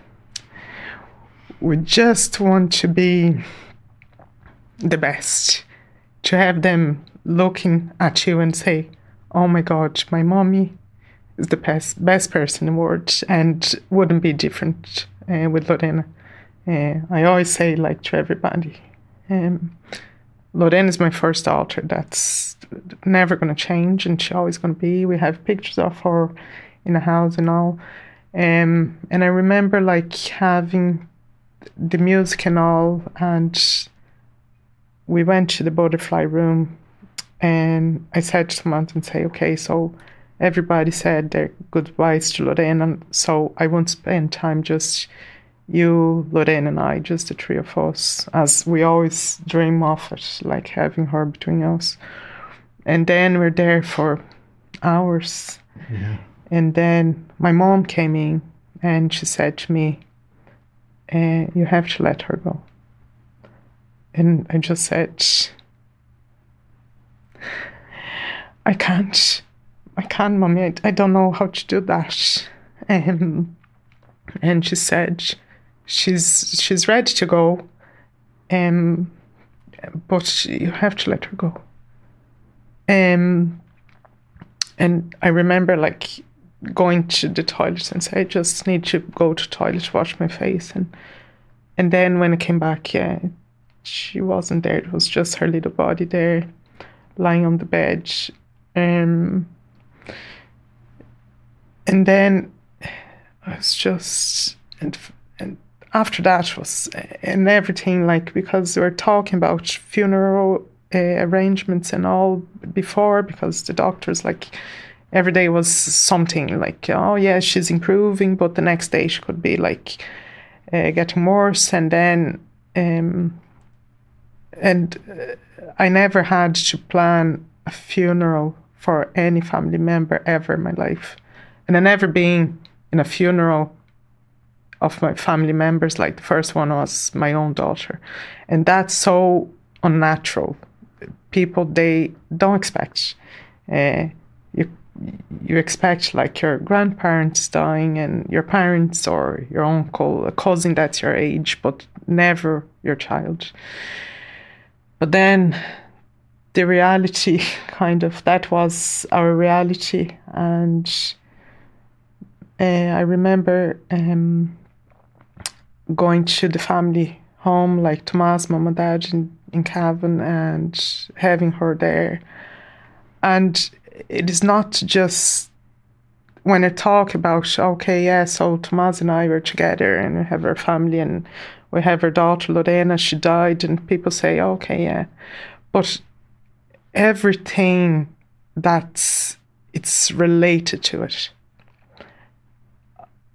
we just want to be the best, to have them looking at you and say, oh my God, my mommy is the best, best person in the world, and wouldn't be different uh, with Lorena. Uh, I always say, like, to everybody, um, Lorena is my first daughter. That's never going to change, and she's always going to be. We have pictures of her in the house and all. Um, and I remember, like, having the music and all, and we went to the butterfly room, and I said to someone and say, okay, so everybody said their goodbyes to Lorena, so I won't spend time just you, Lorena and I, just the three of us, as we always dream of it, like having her between us. And then we're there for hours. Yeah. And then my mom came in and she said to me, uh, you have to let her go. And I just said, I can't. I can't, Mommy. I, I don't know how to do that. Um, and she said, she's she's ready to go, um, but you have to let her go. Um, and I remember, like, going to the toilet and say, I just need to go to the toilet, wash my face. And and then when I came back, yeah, she wasn't there. It was just her little body there, lying on the bed. Um, and then I was just, and, and after that was, and everything, like, because we were talking about funeral uh, arrangements and all before, because the doctors, like, every day was something, like, oh yeah, she's improving, but the next day she could be, like, uh, getting worse. And then, um, and uh, I never had to plan a funeral for any family member ever in my life. And I never been in a funeral of my family members. Like, the first one was my own daughter. And that's so unnatural. People, they don't expect. Uh, you you expect, like, your grandparents dying and your parents or your uncle, a cousin that's your age, but never your child. But then the reality, kind of, that was our reality. And uh, I remember um, going to the family home, like Tomas, mum and dad in, in Cavan, and having her there. And it is not just when I talk about, okay, yeah, so Tomas and I were together and we have our family and we have our daughter Lorena, she died, and people say, okay, yeah. But everything that's, it's related to it.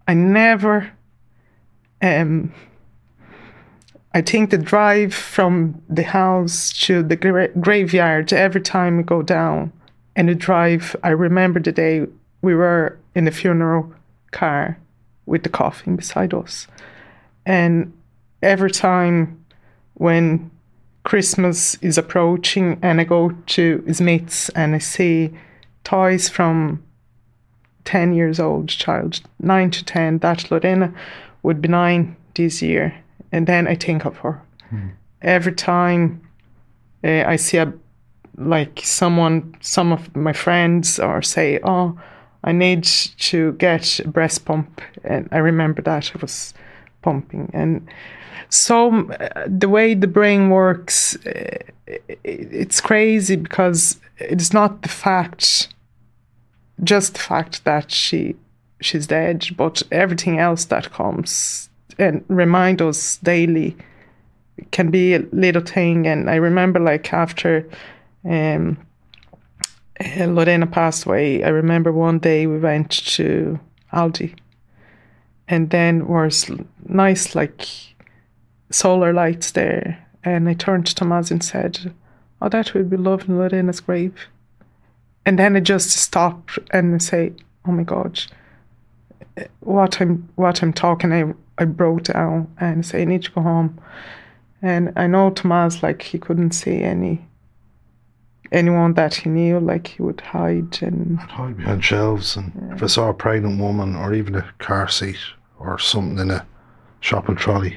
I never, um, I think the drive from the house to the gra- graveyard, every time we go down, and the drive, I remember the day we were in the funeral car with the coffin beside us. And every time when Christmas is approaching and I go to his mates and I see toys from ten years old child, nine to ten, that Lorena would be nine this year. And then I think of her. Mm. Every time uh, I see a, like someone, some of my friends or say, oh, I need to get a breast pump. And I remember that I was pumping. And so uh, the way the brain works, uh, it's crazy because it's not the fact, just the fact that she she's dead, but everything else that comes and remind us daily can be a little thing. And I remember like after um, Lorena passed away, I remember one day we went to Aldi and then was nice like solar lights there. And I turned to Tomas and said, oh, that would be lovely, Lorena's grave. And then I just stop and I say, oh my God, what I'm what I'm talking, I, I broke down and say, I need to go home. And I know Tomas, like he couldn't see any anyone that he knew, like he would hide and I'd hide behind shelves. And yeah. If I saw a pregnant woman or even a car seat or something in a shopping trolley,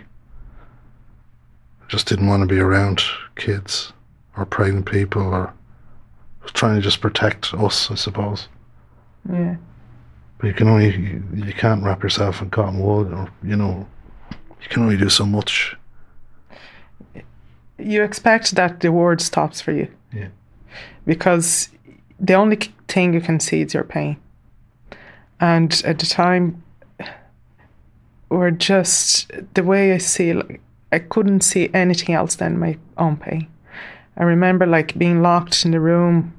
I just didn't want to be around kids or pregnant people, or was trying to just protect us, I suppose. Yeah. But you can only, you, you can't wrap yourself in cotton wool, or, you know, you can only do so much. You expect that the word stops for you. Yeah. Because the only thing you can see is your pain. And at the time, we're just, the way I see, like, I couldn't see anything else than my own pain. I remember like being locked in the room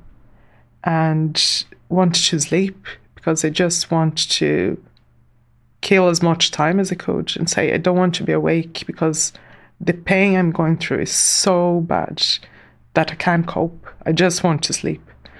and wanted to sleep because I just wanted to kill as much time as I could and say, I don't want to be awake because the pain I'm going through is so bad that I can't cope. I just want to sleep.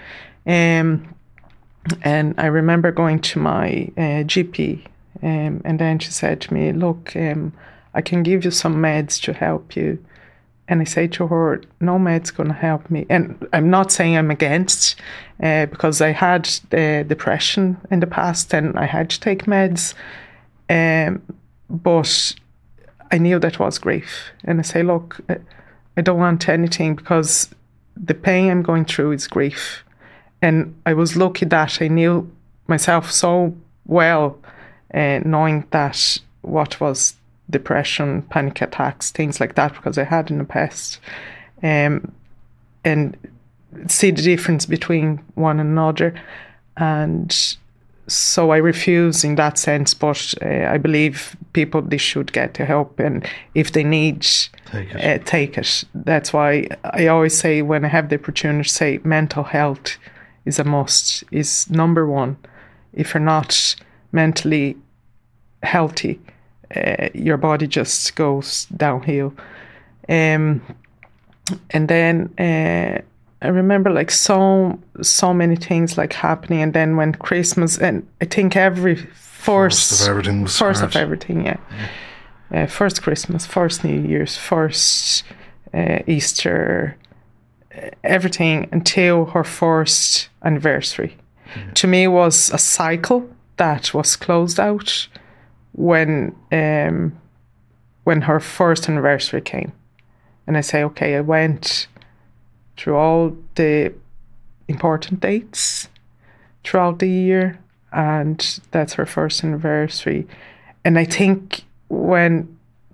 Um, and I remember going to my uh, G P um, and then she said to me, look, um, I can give you some meds to help you. And I say to her, no med's going to help me. And I'm not saying I'm against, uh, because I had uh, depression in the past and I had to take meds. Um, but I knew that was grief. And I say, look, I don't want anything because the pain I'm going through is grief. And I was lucky that I knew myself so well, uh, knowing that what was depression, panic attacks, things like that, because I had in the past, um, and see the difference between one and another. And so I refuse in that sense, but uh, I believe people, they should get the help, and if they need, take it. Uh, take it. That's why I always say, when I have the opportunity, say mental health is a must, is number one. If you're not mentally healthy, Uh, your body just goes downhill. Um, and then uh, I remember like so so many things like happening. And then when Christmas, and I think every first, first of everything was first hard. of everything, yeah. yeah. Uh, first Christmas, first New Year's, first uh, Easter, uh, everything until her first anniversary. Yeah. To me, was a cycle that was closed out when um, when her first anniversary came. And I say, okay, I went through all the important dates throughout the year, and that's her first anniversary. And I think when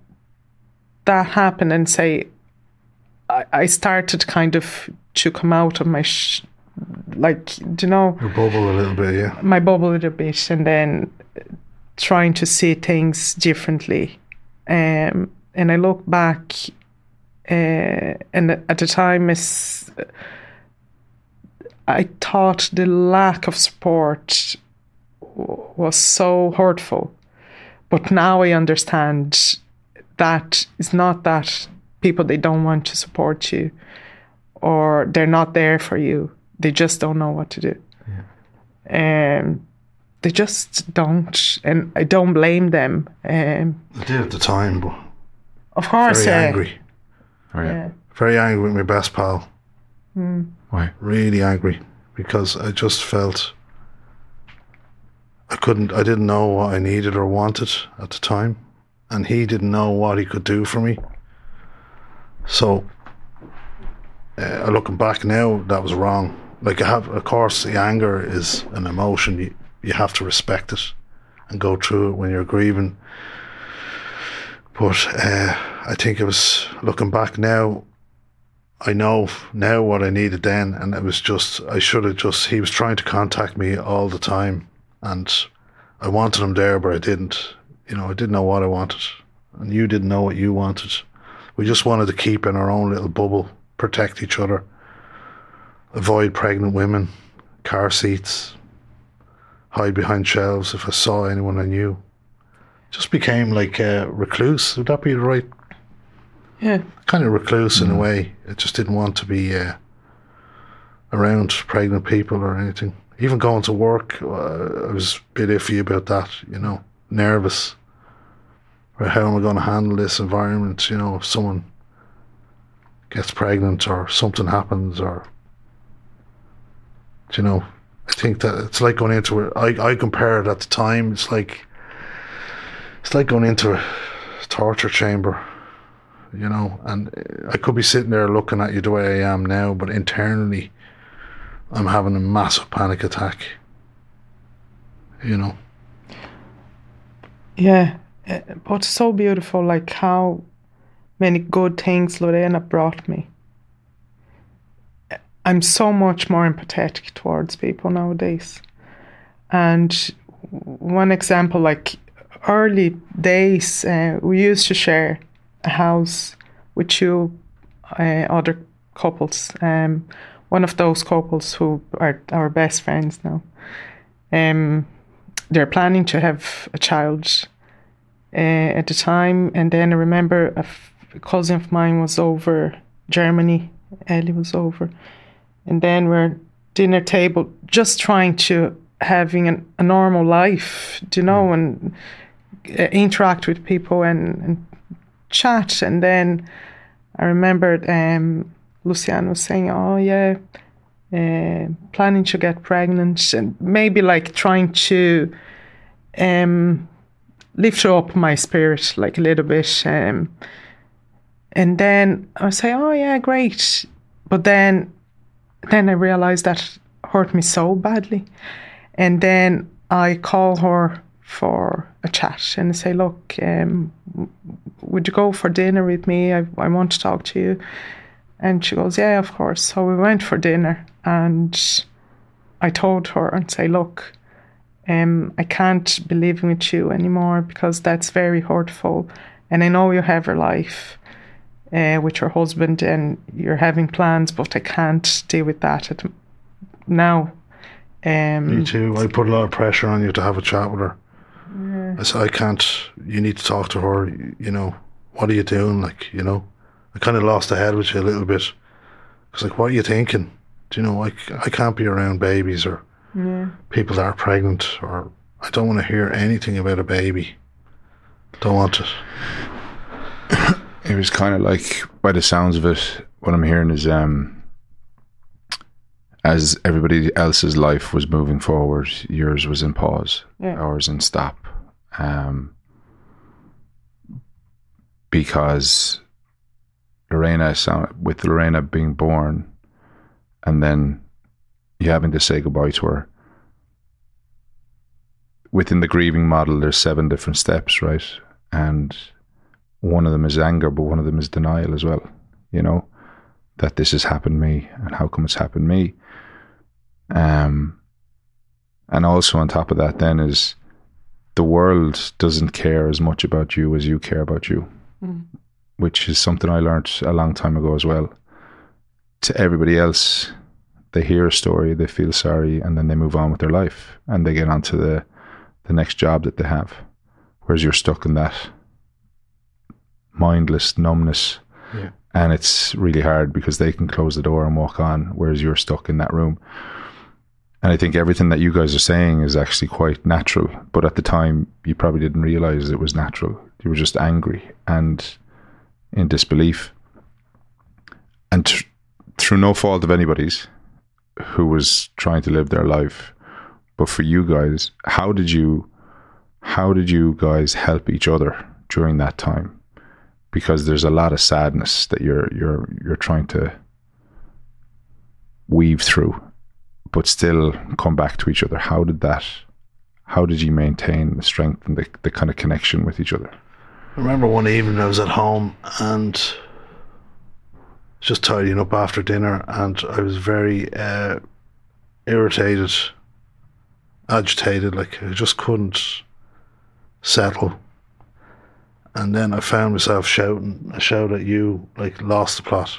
that happened, and say, I, I started kind of to come out of my, sh- like, do you know? Your bubble a little bit, yeah. My bubble a little bit, and then trying to see things differently. Um, and I look back, uh, and at the time, it's, I thought the lack of support was so hurtful. but now I understand that it's not that people, they don't want to support you or they're not there for you. They just don't know what to do. Yeah. Um, they just don't. And I don't blame them. Um, I did at the time, but of course, very uh, angry. Oh, yeah. yeah. Very angry with my best pal. Mm. Why? Really angry because I just felt I couldn't, I didn't know what I needed or wanted at the time, and he didn't know what he could do for me. So, uh, looking back now, that was wrong. Like, I have, of course, the anger is an emotion. You, you have to respect it and go through it when you're grieving. But uh, I think it was, looking back now, I know now what I needed then, and it was just, I should have just, he was trying to contact me all the time, and I wanted him there, but I didn't. You know, I didn't know what I wanted, and you didn't know what you wanted. We just wanted to keep in our own little bubble, protect each other, avoid pregnant women, car seats, hide behind shelves if I saw anyone I knew. Just became like a recluse. Would that be the right? Yeah. Kind of recluse in a way. I just didn't want to be uh, around pregnant people or anything. Even going to work, uh, I was a bit iffy about that, you know, nervous. Or how am I going to handle this environment, you know, if someone gets pregnant or something happens, or, you know, I think that it's like going into it. I, I compare it at the time, it's like, it's like going into a torture chamber. You know, and I could be sitting there looking at you the way I am now, but internally I'm having a massive panic attack. You know. Yeah, but it's so beautiful, like how many good things Lorena brought me. I'm so much more empathetic towards people nowadays. And one example, like early days, uh, we used to share a house with two uh, other couples. Um, one of those couples who are our best friends now. Um, they're planning to have a child uh, at the time, and then I remember a, f- a cousin of mine was over Germany. Ellie was over, and then we're dinner table just trying to having an, a normal life, you know, and uh, interact with people and. and chat. And then I remembered um, Luciano was saying, oh yeah, uh, planning to get pregnant, and maybe like trying to um, lift up my spirit like a little bit. Um, and then I would say, oh yeah, great. But then, then I realized that hurt me so badly. And then I call her for a chat and say, look, um, would you go for dinner with me? I, I want to talk to you. And she goes, yeah, of course. So we went for dinner, and I told her and say, look, um, I can't be living with you anymore because that's very hurtful. And I know you have your life uh, with your husband and you're having plans, but I can't deal with that at, now. Um, Me too. I put a lot of pressure on you to have a chat with her. Yeah. I said, I can't, you need to talk to her, you know, what are you doing? Like, you know, I kind of lost the head with you a little bit. It's like, what are you thinking? Do you know, I, I can't be around babies or yeah. people that are pregnant, or I don't want to hear anything about a baby. Don't want it. It was kind of like, by the sounds of it, what I'm hearing is, um, as everybody else's life was moving forward, yours was in pause, yeah. ours in stop. Um, because Lorena, with Lorena being born, and then you having to say goodbye to her. Within the grieving model, there's seven different steps, right? And one of them is anger, but one of them is denial as well. You know, that this has happened to me, and how come it's happened to me? Um, and also on top of that, then is the world doesn't care as much about you as you care about you, mm. which is something I learned a long time ago as well. To everybody else, they hear a story, they feel sorry, and then they move on with their life, and they get on to the, the next job that they have. whereas you're stuck in that mindless numbness. Yeah. And it's really hard because they can close the door and walk on, whereas you're stuck in that room. And I think everything that you guys are saying is actually quite natural, but at the time you probably didn't realize it was natural. You were just angry and in disbelief, and tr- through no fault of anybody's who was trying to live their life. But for you guys, how did you how did you guys help each other during that time? Because there's a lot of sadness that you're you're you're trying to weave through, but still come back to each other. How did that how did you maintain the strength and the, the kind of connection with each other? I remember one evening I was at home and just tidying up after dinner, and I was very uh, irritated, agitated, like I just couldn't settle. And then I found myself shouting, I shouted at you, like, lost the plot.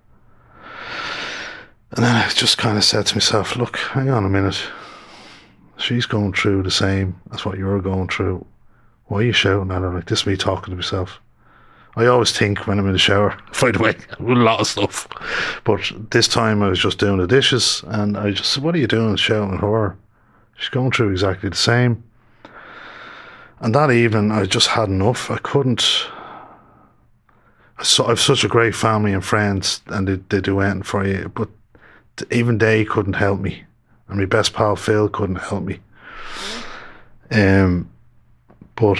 And then I just kind of said to myself, look, hang on a minute. She's going through the same as what you're going through. Why are you shouting at her? Like, this is me talking to myself. I always think when I'm in the shower, by the way, a lot of stuff. But this time I was just doing the dishes, and I just said, what are you doing shouting at her? She's going through exactly the same. And that evening, I just had enough. I couldn't. I so, I've such a great family and friends, and they, they do anything for you, but even they couldn't help me. And my best pal Phil couldn't help me. Um, but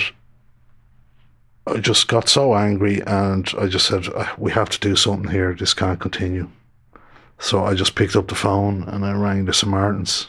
I just got so angry, and I just said, we have to do something here. This can't continue. So I just picked up the phone and I rang the Samaritans.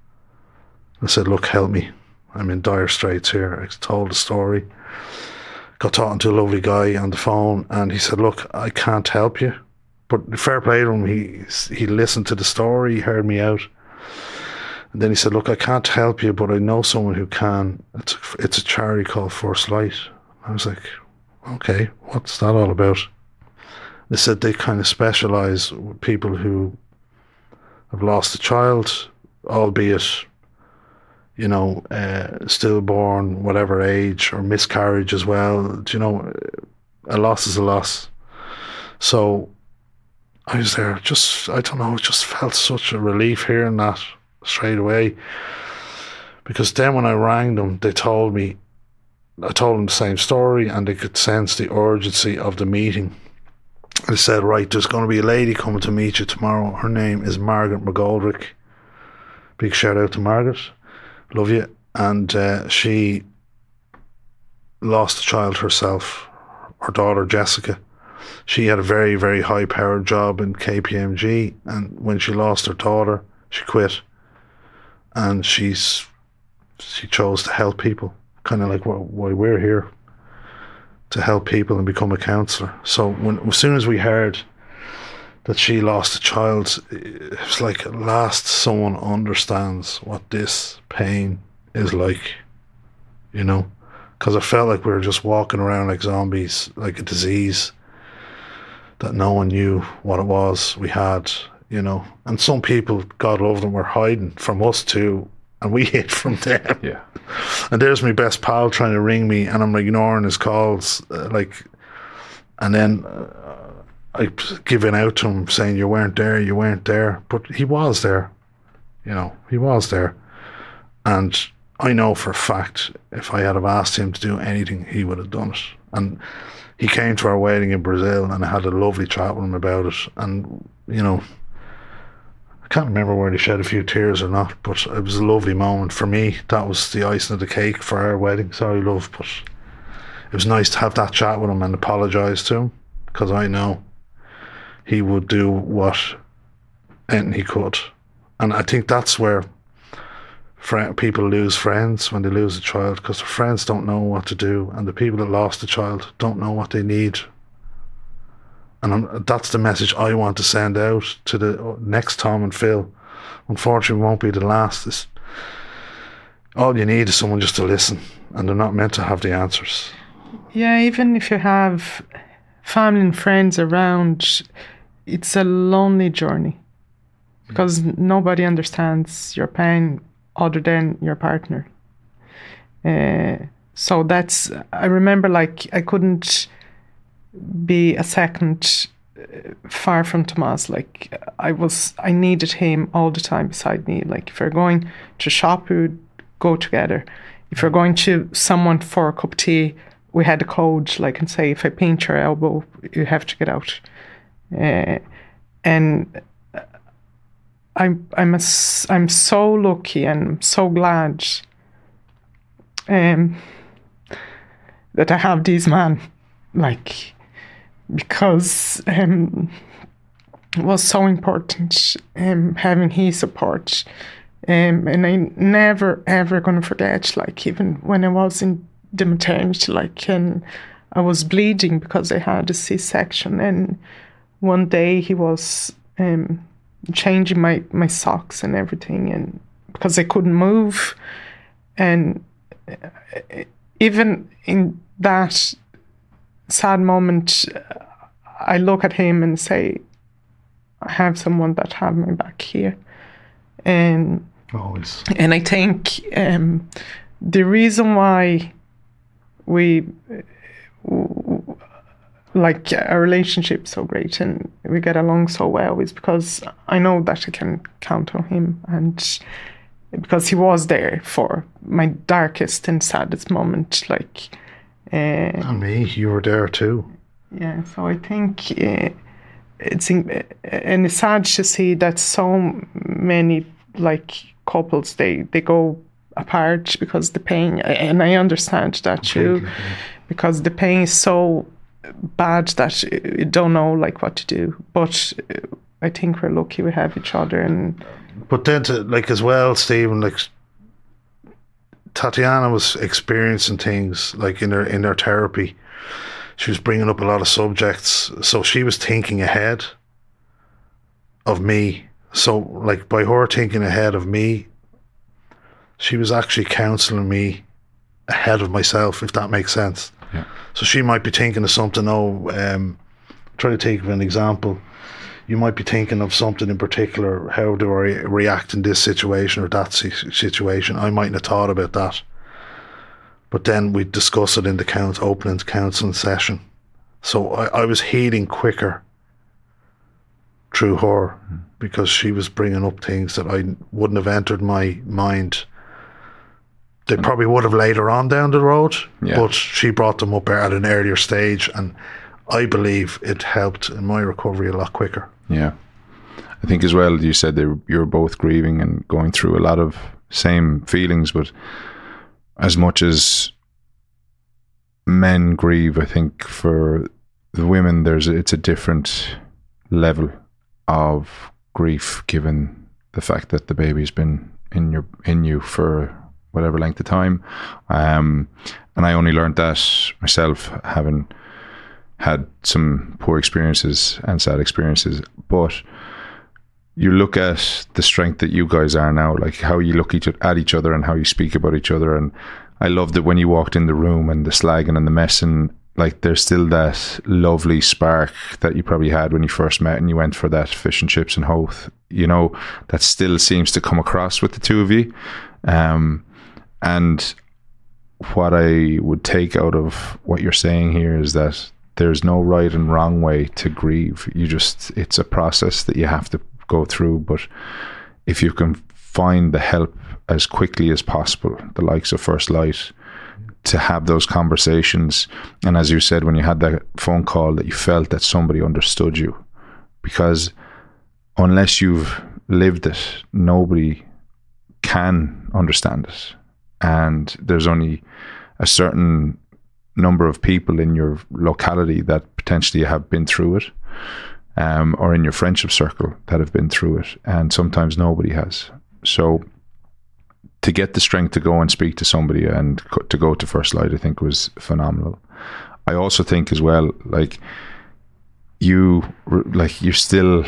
I said, look, help me. I'm in dire straits here. I told the story. Got talking to a lovely guy on the phone, and he said, look, I can't help you. But fair play to him, he, he listened to the story, he heard me out. And then he said, look, I can't help you, but I know someone who can. It's a, it's a charity called First Light. I was like, okay, what's that all about? They said they kind of specialise with people who have lost a child, albeit, you know, uh, stillborn, whatever age, or miscarriage as well. You know, a loss is a loss. So I was there, just, I don't know, it just felt such a relief hearing that straight away. Because then when I rang them, they told me, I told them the same story, and they could sense the urgency of the meeting. They said, right, there's going to be a lady coming to meet you tomorrow. Her name is Margaret McGoldrick. Big shout out to Margaret. Love you. And uh, she lost a child herself, her daughter Jessica. She had a very, very high powered job in K P M G, and when she lost her daughter, she quit. And she's she chose to help people, kind of like what, why we're here, to help people and become a counsellor. So when as soon as we heard that she lost a child, it was like, at last someone understands what this pain is like, you know, because I felt like we were just walking around like zombies, like a disease that no one knew what it was we had, you know. And some people, God love them, were hiding from us too, and we hid from them. Yeah. And there's my best pal trying to ring me, and I'm ignoring his calls, uh, like, and then uh, I giving out to him saying, you weren't there, you weren't there. But he was there, you know, he was there. And I know for a fact, if I had have asked him to do anything, he would have done it. And he came to our wedding in Brazil, and I had a lovely chat with him about it. And, you know, I can't remember whether he shed a few tears or not, but it was a lovely moment for me. That was the icing of the cake for our wedding. Sorry, love, but it was nice to have that chat with him and apologise to him, because I know he would do what anything he could. And I think that's where fr- people lose friends, when they lose a child, because their friends don't know what to do, and the people that lost a child don't know what they need. And I'm, that's the message I want to send out to the next Tom and Phil. Unfortunately, it won't be the last. It's, all you need is someone just to listen, and they're not meant to have the answers. Yeah, even if you have family and friends around, it's a lonely journey, because nobody understands your pain other than your partner. Uh, So that's, I remember like I couldn't be a second far from Tomas. Like I was, I needed him all the time beside me. Like if we're going to shop, we would go together. If we're going to someone for a cup of tea, we had a code, like, and say, if I pinch your elbow, you have to get out. Uh, and I'm, I'm, a, I'm so lucky and so glad um, that I have these men, like, because um, it was so important um, having his support. Um, and I never, ever going to forget, like, even when I was in the maternity, like, and I was bleeding because I had a C-section, and one day he was um, changing my, my socks and everything, and because I couldn't move. And even in that sad moment, I look at him and say, I have someone that have my back here. And always. And I think um, the reason why we like our relationship so great and we get along so well is because I know that I can count on him, and because he was there for my darkest and saddest moment. Like, uh, and me, you were there too. Yeah, so I think uh, it's in, and it's sad to see that so many like couples they they go apart because the pain, and I understand that too, yeah. Because the pain is so bad that you don't know like what to do. But I think we're lucky we have each other. And but then to, like as well, Stephen, like Tatiana was experiencing things like in her in her therapy. She was bringing up a lot of subjects, so she was thinking ahead of me. So like by her thinking ahead of me, she was actually counselling me ahead of myself, if that makes sense. Yeah. So she might be thinking of something, oh, um, try to think of an example. You might be thinking of something in particular, how do I react in this situation or that situation? I mightn't have thought about that. But then we'd discuss it in the count, opening counselling session. So I, I was healing quicker through her because she was bringing up things that I wouldn't have entered my mind. They probably would have later on down the road, yeah. But she brought them up at an earlier stage, and I believe it helped in my recovery a lot quicker. Yeah. I think as well, you said that you were both grieving and going through a lot of same feelings, but as much as men grieve, I think for the women, there's a, it's a different level of grief, given the fact that the baby's been in your in you for whatever length of time. Um, and I only learned that myself, having had some poor experiences and sad experiences. But you look at the strength that you guys are now, like how you look each, at each other and how you speak about each other. And I loved it when you walked in the room and the slagging and the messing, like there's still that lovely spark that you probably had when you first met and you went for that fish and chips and Howth, you know, that still seems to come across with the two of you. Um, and what I would take out of what you're saying here is that there's no right and wrong way to grieve. You just, it's a process that you have to go through. But if you can find the help as quickly as possible, the likes of First Light, to have those conversations. And as you said, when you had that phone call, that you felt that somebody understood you, because unless you've lived it, nobody can understand it. And there's only a certain number of people in your locality that potentially have been through it, um, or in your friendship circle that have been through it. And sometimes nobody has. So to get the strength to go and speak to somebody and to go to First Light, I think was phenomenal. I also think as well, like you, like you still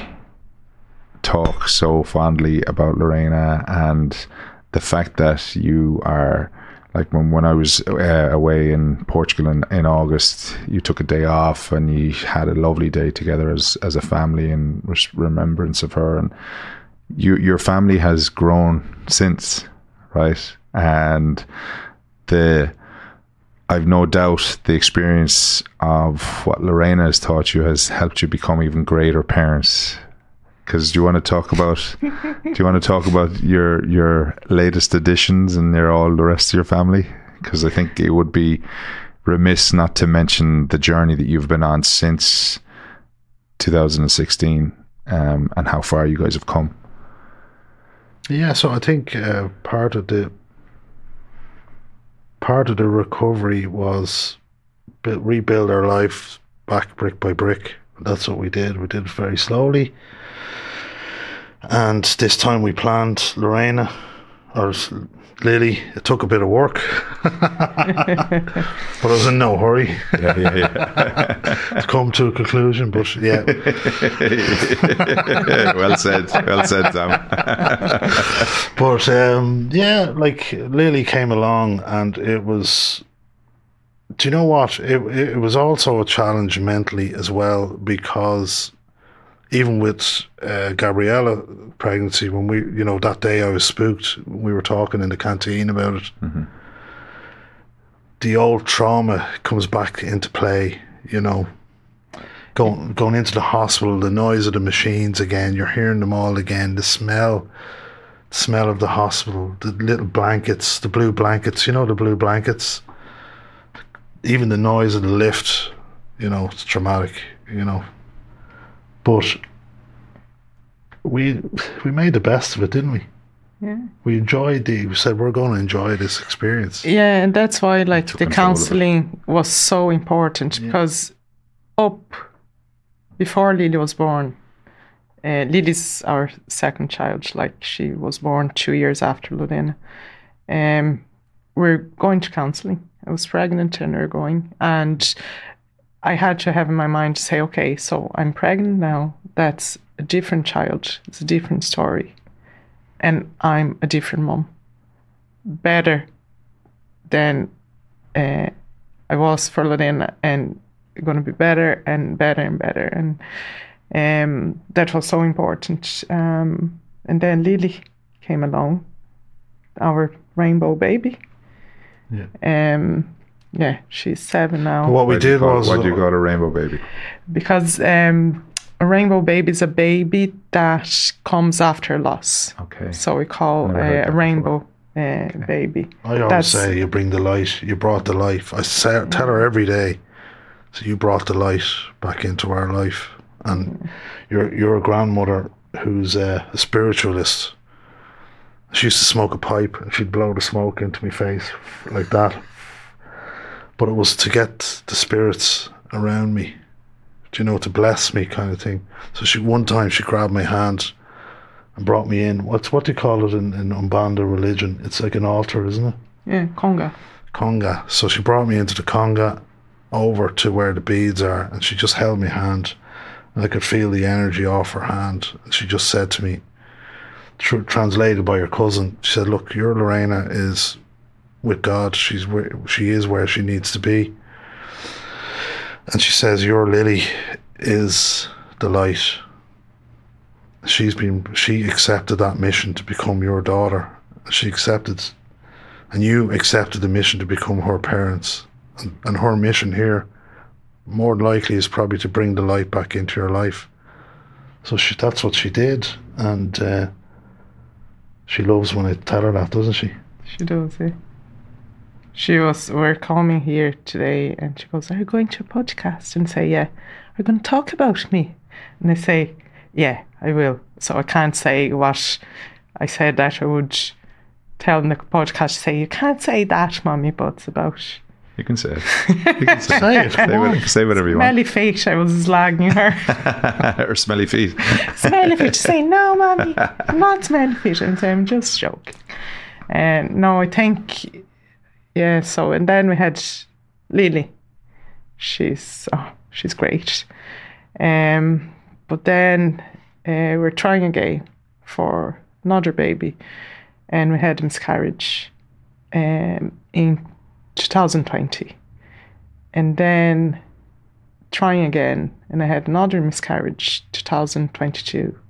talk so fondly about Lorena, and the fact that you are, like when, when I was uh, away in Portugal in, in August, you took a day off and you had a lovely day together as, as a family in remembrance of her. And you, your family has grown since, right? And the I've no doubt the experience of what Lorena has taught you has helped you become even greater parents. Because do you want to talk about do you want to talk about your your latest additions and your all the rest of your family? Because I think it would be remiss not to mention the journey that you've been on since two thousand sixteen, um, and how far you guys have come. Yeah, so I think uh, part of the part of the recovery was build, rebuild our life back brick by brick. That's what we did. We did it very slowly. And this time we planned Lorena, or Lily. It took a bit of work, but I was in no hurry Yeah, yeah, yeah. to come to a conclusion. But yeah, well said, well said, Sam. but um, yeah, like Lily came along, and it was. Do you know what? It it was also a challenge mentally as well, because even with uh, Gabriella pregnancy, when we, you know, that day I was spooked, we were talking in the canteen about it. Mm-hmm. The old trauma comes back into play, you know, going, going into the hospital, the noise of the machines again, you're hearing them all again, the smell, the smell of the hospital, the little blankets, the blue blankets, you know, the blue blankets, even the noise of the lift, you know, it's traumatic, you know. But we we made the best of it, didn't we? Yeah. We enjoyed the, we said we're going to enjoy this experience. Yeah, and that's why like Took the control of it. counselling was so important, Yeah. because up before Lily was born, uh, Lily's our second child, like she was born two years after Lorena. Um, we're going to counselling. I was pregnant and we we're going, and I had to have in my mind to say, okay, so I'm pregnant now. That's a different child. It's a different story. And I'm a different mom. Better than uh, I was for Lorena, and going to be better and better and better. And um, that was so important. Um, and then Lily came along, our rainbow baby. Yeah. Um, yeah, she's seven now. But what we Why'd you did call- was, why'd you call it a rainbow baby? Because um, a rainbow baby is a baby that comes after loss. Okay. So we call Never heard uh, that a rainbow uh, baby. I always That's- say you bring the light, you brought the life. I say, tell her every day, so you brought the light back into our life. And you're, you're a grandmother who's a, a spiritualist. She used to smoke a pipe and she'd blow the smoke into my face like that. But it was to get the spirits around me, do you know, to bless me kind of thing. So she one time she grabbed my hand and brought me in. What's what do you call it in, in Umbanda religion? It's like an altar, isn't it? Yeah, conga. Conga. So she brought me into the conga, over to where the beads are, and she just held my hand, and I could feel the energy off her hand. And she just said to me, tr- translated by her cousin, she said, "Look, your Lorena is with God. She's where she is where she needs to be." And she says, "Your Lily is the light. She's been she accepted that mission to become your daughter. She accepted, and you accepted the mission to become her parents. And, and her mission here, more than likely, is probably to bring the light back into your life." So she, that's what she did, and uh, she loves when I tell her that, doesn't she? She does, yeah. She was, we're coming here today, and she goes, "Are you going to a podcast?" And say, "Yeah." "Are you going to talk about me?" And I say, "Yeah, I will." So I can't say what I said that I would tell in the podcast, say, "You can't say that, Mommy," but it's about You can say it. You can say, Say it, come say, on. whatever, say whatever you smelly feet. I was slagging her. want. Or smelly feet. Smelly feet. She say, "No, Mommy, I'm not smelly feet." And say, "I'm just joking." And no, I think, yeah, so, and then we had Lily. She's, oh, she's great. Um, but then uh, we're trying again for another baby, and we had a miscarriage um, in two thousand twenty. And then trying again, and I had another miscarriage two thousand twenty-two.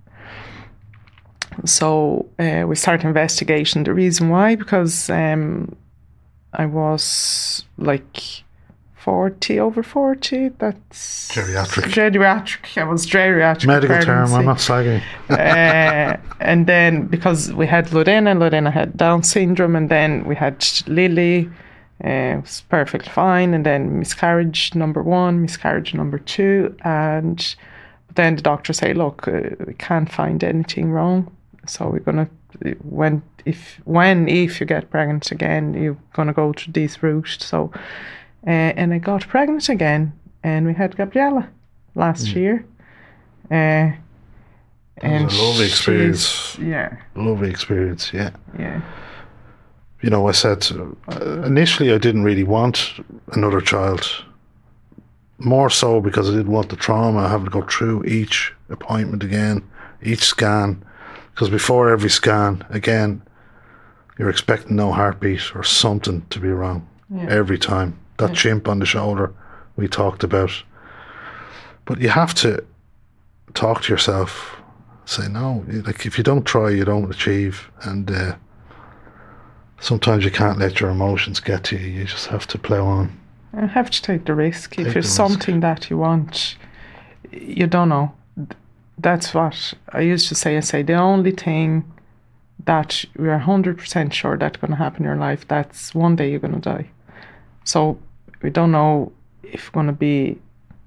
So uh, we started investigating the reason why, because um, I was like forty, over forty. That's Geriatric. Geriatric. I was geriatric. Medical pregnancy. term, I'm not sagging. uh, and then because we had Lorena, Lorena had Down syndrome, and then we had Lily. Uh, it was perfectly fine, and then miscarriage number one, miscarriage number two, and then the doctor say, look, uh, we can't find anything wrong, so we're gonna when if when if you get pregnant again, you're gonna go through this route. So, uh, and I got pregnant again, and we had Gabriella last mm. year. Uh, it was a lovely experience. Yeah, lovely experience. Yeah, yeah. You know, I said uh, initially I didn't really want another child. More so because I didn't want the trauma of having to go through each appointment again, each scan. Because before every scan, again, you're expecting no heartbeat or something to be wrong yeah. every time. That yeah. chimp on the shoulder we talked about. But you have to talk to yourself, say no. Like if you don't try, you don't achieve, and. Uh, Sometimes you can't let your emotions get to you. You just have to plough on. You have to take the risk. Take if there's something that you want, you don't know. That's what I used to say. I say the only thing that we're one hundred percent sure that's going to happen in your life, that's one day you're going to die. So we don't know if we're going to be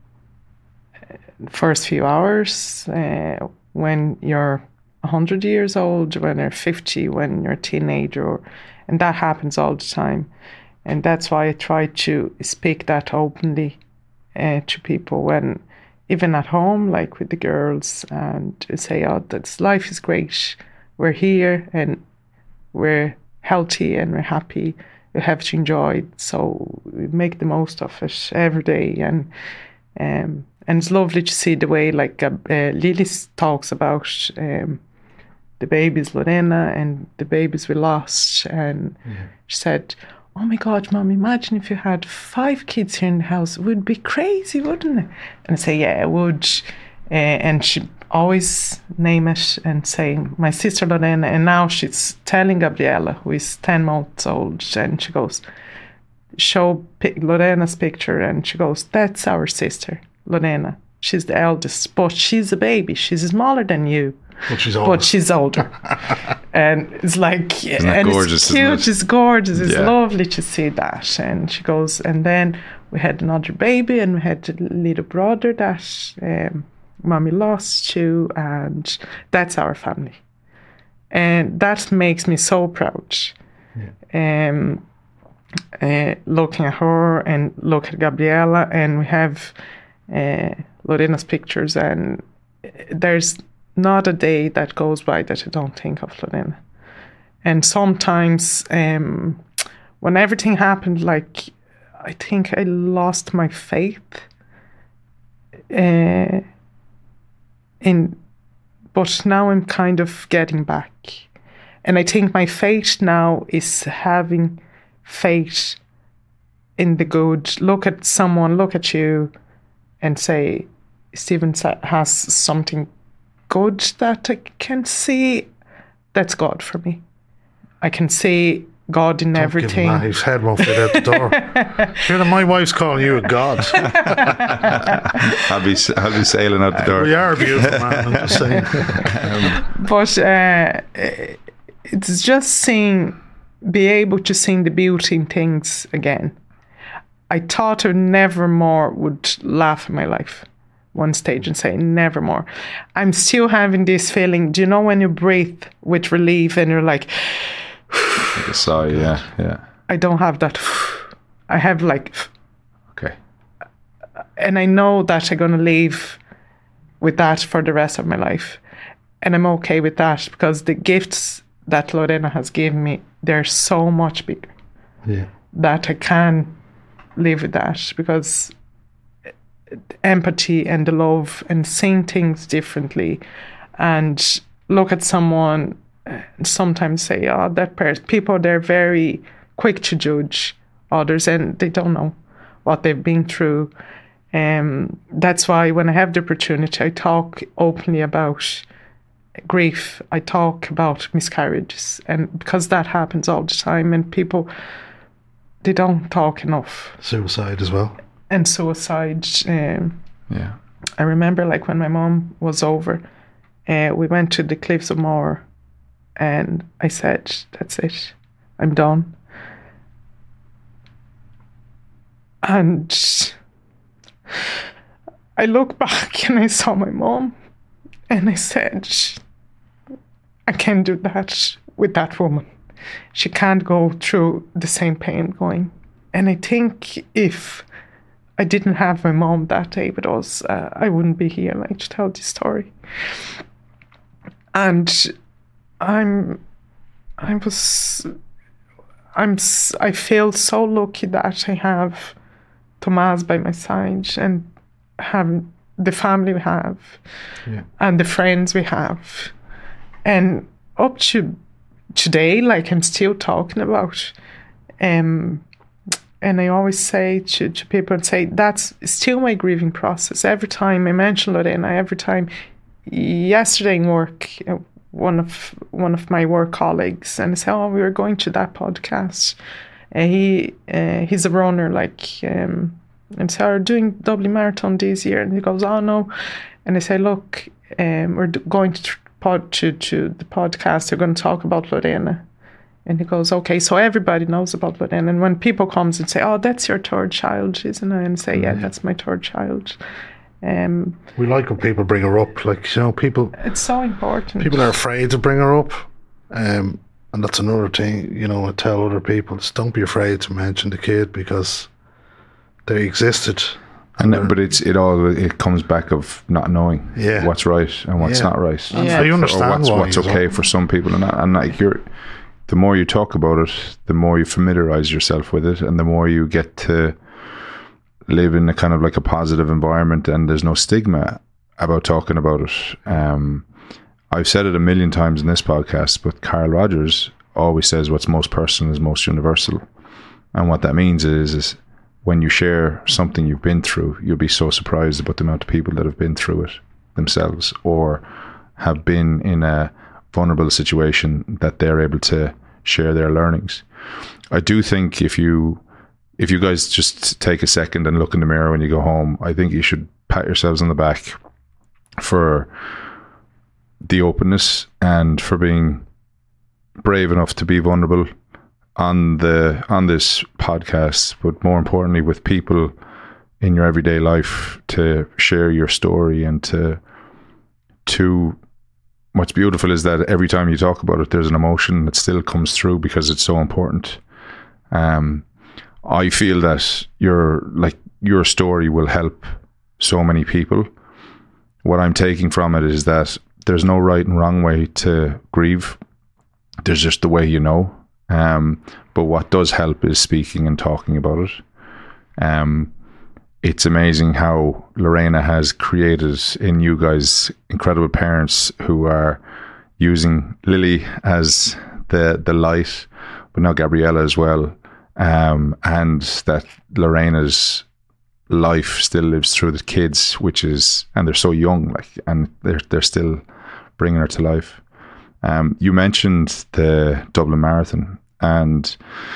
the first few hours, uh, when you're one hundred years old, when you're fifty, when you're a teenager, or, and that happens all the time. And that's why I try to speak that openly uh, to people when, even at home, like with the girls, and say, oh, that's, life is great. We're here and we're healthy and we're happy. We have to enjoy it. So we make the most of it every day. And um, and it's lovely to see the way, like uh, uh, Lily talks about um, the babies, Lorena, and the babies we lost. And yeah. she said, oh my God, Mom, imagine if you had five kids here in the house. It would be crazy, wouldn't it? And I say, yeah, it would. Uh, and she always name it and say, my sister Lorena. And now she's telling Gabriella, who is ten months old, and she goes, show Lorena's picture, and she goes, that's our sister, Lorena. She's the eldest, but she's a baby. She's smaller than you. But she's older. But she's older. And it's like, isn't that and gorgeous, it's cute, it? it's gorgeous, it's yeah. lovely to see that. And she goes, and then we had another baby, and we had a little brother that um, Mommy lost too, and that's our family. And that makes me so proud. Yeah. Um, uh, looking at her and look at Gabriella, and we have uh, Lorena's pictures, and there's not a day that goes by that I don't think of Lorena. And sometimes um, when everything happened, like, I think I lost my faith uh, in, but now I'm kind of getting back. And I think my faith now is having faith in the good. Look at someone, look at you, and say, Stephen has something good that I can see. That's God for me. I can see God in Don't everything. Give him that. His head won't fit out the door. Sure, my wife's calling you a god. I'll be I'll be sailing out the door. Uh, we are beautiful, man. I'm just saying. um, but uh, it's just seeing, be able to see the beauty in things again. I thought I never more would laugh in my life. One stage and say never more. I'm still having this feeling. Do you know when you breathe with relief and you're like, like a sigh, yeah, yeah. I don't have that. I have like, okay. And I know that I'm gonna live with that for the rest of my life, and I'm okay with that because the gifts that Lorena has given me, they're so much bigger. Yeah. That I can live with that because empathy and the love and seeing things differently, and look at someone and sometimes say, oh, that person, people, they're very quick to judge others and they don't know what they've been through. Um, that's why when I have the opportunity, I talk openly about grief. I talk about miscarriages, and because that happens all the time, and people they don't talk enough. Suicide as well. And suicide. Um, Yeah. I remember, like, when my mom was over, uh, we went to the Cliffs of Moher, and I said, "That's it, I'm done." And I look back and I saw my mom, and I said, "I can't do that with that woman. She can't go through the same pain going." And I think if I didn't have my mom that day with us, uh, I wouldn't be here, like, to tell this story. And I'm, I was, I'm, I feel so lucky that I have Tomas by my side and have the family we have, Yeah. and the friends we have, and up to today, like, I'm still talking about. Um, And I always say to, to people, and say, that's still my grieving process. Every time I mention Lorena, every time, yesterday in work, uh, one of one of my work colleagues, and I say, "Oh, we were going to that podcast." Uh, he uh, he's a runner, like, um, and so we're doing Dublin Marathon this year, and he goes, "Oh no," and I say, "Look, um, we're d- going to, tr- pod, to to the podcast. They're going to talk about Lorena." And he goes, "Okay, so everybody knows about Lorena." And when people comes and say, "Oh, that's your third child, isn't it?" And say, "Yeah, that's my third child." Um, We like when people bring her up. Like, you know, people it's so important. people are afraid to bring her up. Um, and that's another thing, you know, I tell other people, is don't be afraid to mention the kid, because they existed. And but it's it all it comes back of not knowing Yeah. what's right and what's Yeah. not right. Yeah. I understand or what's why what's as well. okay for some people, and and like you're, the more you talk about it, the more you familiarize yourself with it, and the more you get to live in a kind of like a positive environment, and there's no stigma about talking about it. Um, I've said it a million times in this podcast, but Carl Rogers always says what's most personal is most universal. And what that means is, is when you share something you've been through, you'll be so surprised about the amount of people that have been through it themselves, or have been in a vulnerable situation, that they're able to share their learnings. I do think if you if you guys just take a second and look in the mirror when you go home, I think you should pat yourselves on the back for the openness and for being brave enough to be vulnerable on the on this podcast, but more importantly with people in your everyday life, to share your story. And to to what's beautiful is that every time you talk about it, there's an emotion that still comes through, because it's so important. um I feel that your like your story will help so many people. What I'm taking from it is that there's no right and wrong way to grieve. There's just the way you know. Um, but what does help is speaking and talking about it. Um, it's amazing how Lorena has created in you guys incredible parents who are using Lily as the the light, but now Gabriella as well. Um, and that Lorena's life still lives through the kids, which is, and they're so young, like, and they're they're still bringing her to life. Um, you mentioned the Dublin Marathon, and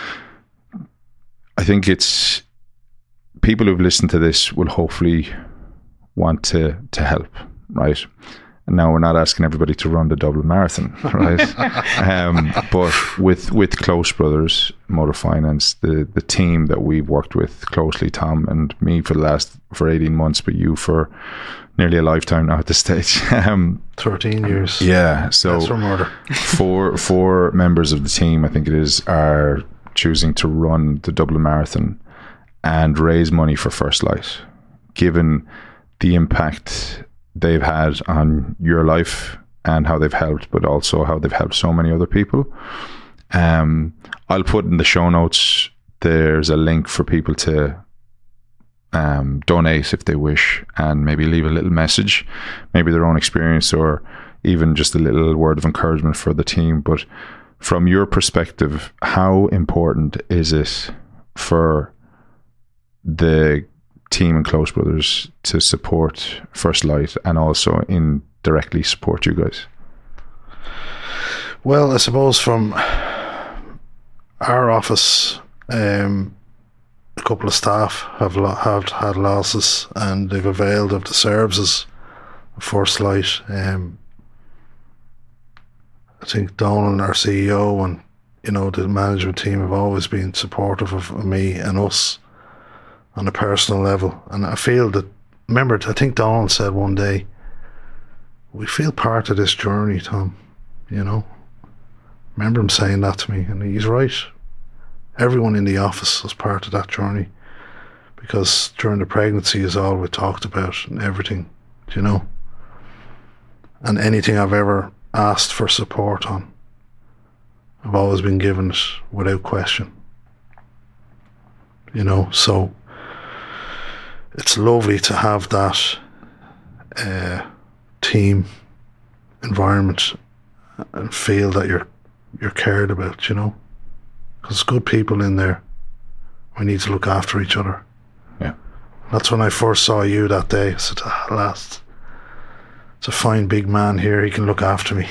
I think it's people who've listened to this will hopefully want to to help, right? And now we're not asking everybody to run the Dublin Marathon, right? um, but with with Close Brothers Motor Finance, the the team that we've worked with closely, Tom and me for the last for eighteen months, but you for nearly a lifetime now at this stage. Um, thirteen years. yeah, so That's for murder. four four members of the team, I think it is, are choosing to run the Dublin Marathon and raise money for First Light, given the impact they've had on your life and how they've helped, but also how they've helped so many other people. Um, I'll put in the show notes, there's a link for people to um, donate if they wish, and maybe leave a little message, maybe their own experience, or even just a little word of encouragement for the team. But from your perspective, how important is it for the team and Close Brothers to support First Light and also indirectly support you guys? Well, I suppose from our office, Um, a couple of staff have lo- have had losses, and they've availed of the services of First Light. Um, I think Donald, our C E O, and you know the management team have always been supportive of me and us on a personal level. And I feel that, remember, I think Donald said one day, we feel part of this journey, Tom, you know. Remember him saying that to me, and he's right. Everyone in the office was part of that journey, because during the pregnancy is all we talked about and everything, you know. And anything I've ever asked for support on, I've always been given it without question, you know. So it's lovely to have that uh, team environment and feel that you're you're cared about, you know. Because good people in there. We need to look after each other. Yeah. That's when I first saw you that day. I said, at last, it's a fine big man here. He can look after me.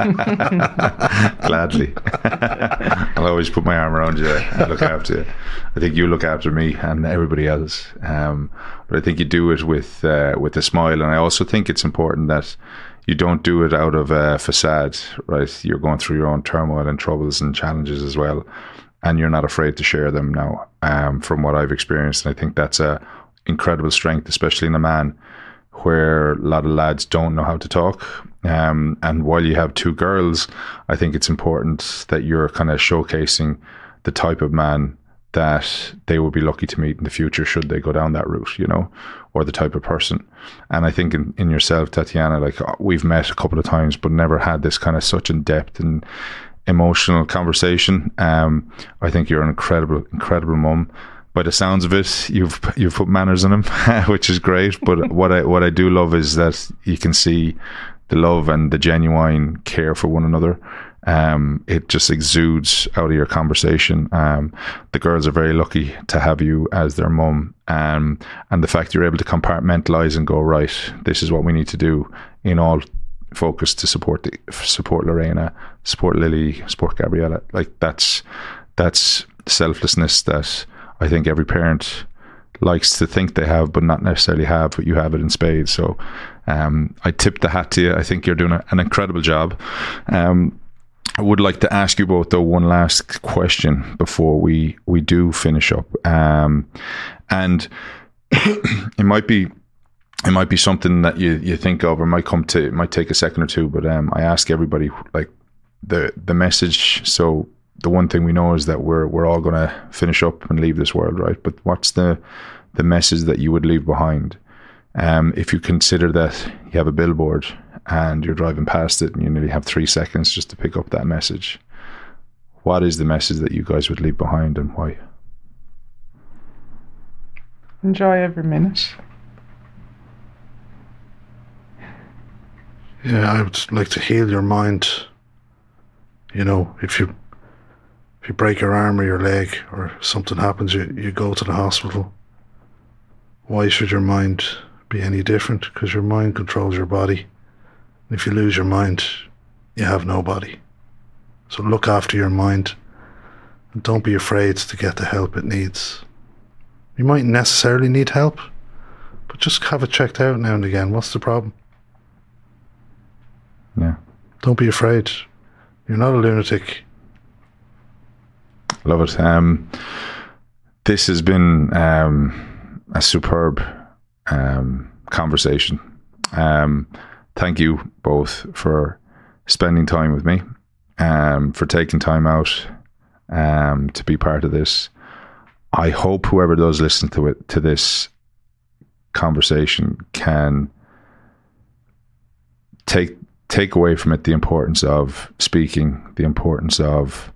Gladly. I'll always put my arm around you and look after you. I think you look after me and everybody else. Um, but I think you do it with uh, with a smile. And I also think it's important that you don't do it out of a facade, right? You're going through your own turmoil and troubles and challenges as well, and you're not afraid to share them now, um, from what I've experienced. And I think that's a incredible strength, especially in a man, where a lot of lads don't know how to talk. Um, and while you have two girls, I think it's important that you're kind of showcasing the type of man that they would be lucky to meet in the future should they go down that route, you know, or the type of person. And I think in, in yourself, Tatiana, like we've met a couple of times, but never had this kind of such in-depth and emotional conversation. Um, I think you're an incredible, incredible mum. By the sounds of it, you've you've put manners in him, which is great. But what I what I do love is that you can see the love and the genuine care for one another. Um, it just exudes out of your conversation. Um, the girls are very lucky to have you as their mum, um, and the fact you're able to compartmentalize and go, right, this is what we need to do in all focus to support the, support Lorena, support Lily, support Gabriella. Like that's that's selflessness that I think every parent likes to think they have, but not necessarily have, but you have it in spades. So um, I tip the hat to you. I think you're doing a, an incredible job. Um, I would like to ask you both, though, one last question before we, we do finish up. Um, and it might be it might be something that you, you think of, or might come to, it might take a second or two, but um, I ask everybody, like, the the message. So the one thing we know is that we're we're all going to finish up and leave this world, right? But what's the the message that you would leave behind? Um, if you consider that you have a billboard and you're driving past it and you nearly have three seconds just to pick up that message, what is the message that you guys would leave behind, and why? Enjoy every minute. Yeah, I would like to heal your mind. You know, if you if you break your arm or your leg or something happens, you, you go to the hospital. Why should your mind be any different? Because your mind controls your body. And if you lose your mind, you have no body. So look after your mind and don't be afraid to get the help it needs. You mightn't necessarily need help, but just have it checked out now and again. What's the problem? Yeah. Don't be afraid. You're not a lunatic. Love it. Um, this has been um, a superb um, conversation. Um, thank you both for spending time with me, um, for taking time out um, to be part of this. I hope whoever does listen to it, to this conversation, can take take away from it the importance of speaking, the importance of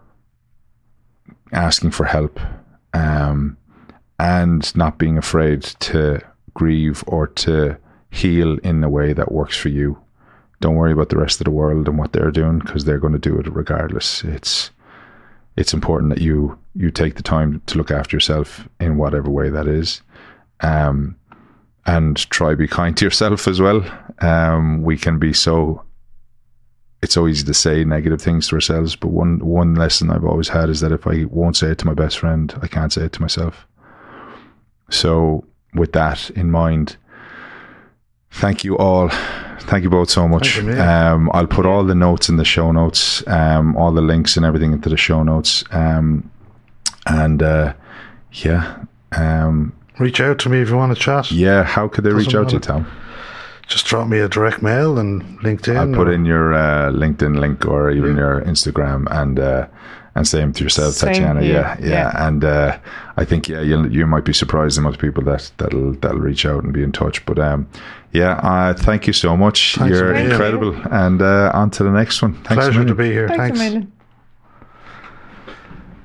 asking for help, um, and not being afraid to grieve or to heal in a way that works for you. Don't worry about the rest of the world and what they're doing, because they're going to do it regardless. It's it's important that you you take the time to look after yourself in whatever way that is, um, and try be kind to yourself as well. Um, we can be so it's so easy to say negative things to ourselves, but one one lesson I've always had is that if I won't say it to my best friend, I can't say it to myself. So with that in mind, thank you all. Thank you both so much. Thank you, um, I'll put all the notes in the show notes, um, all the links and everything into the show notes. Um, and uh, yeah. Um, reach out to me if you want to chat. Yeah, how could they Doesn't reach out to you, matter. Tom? Just drop me a direct mail and LinkedIn. I'll put or- in your uh, LinkedIn link or even Yeah. your Instagram, and uh, and same to yourself, Same Tatiana. here, Yeah, yeah, yeah. And uh, I think yeah, you you might be surprised the amount of people that that'll that'll reach out and be in touch. But um, yeah, uh, thank you so much. Thanks You're a million. incredible, and uh, on to the next one. Thanks a Pleasure to million. be here. Thanks, Thanks. a million.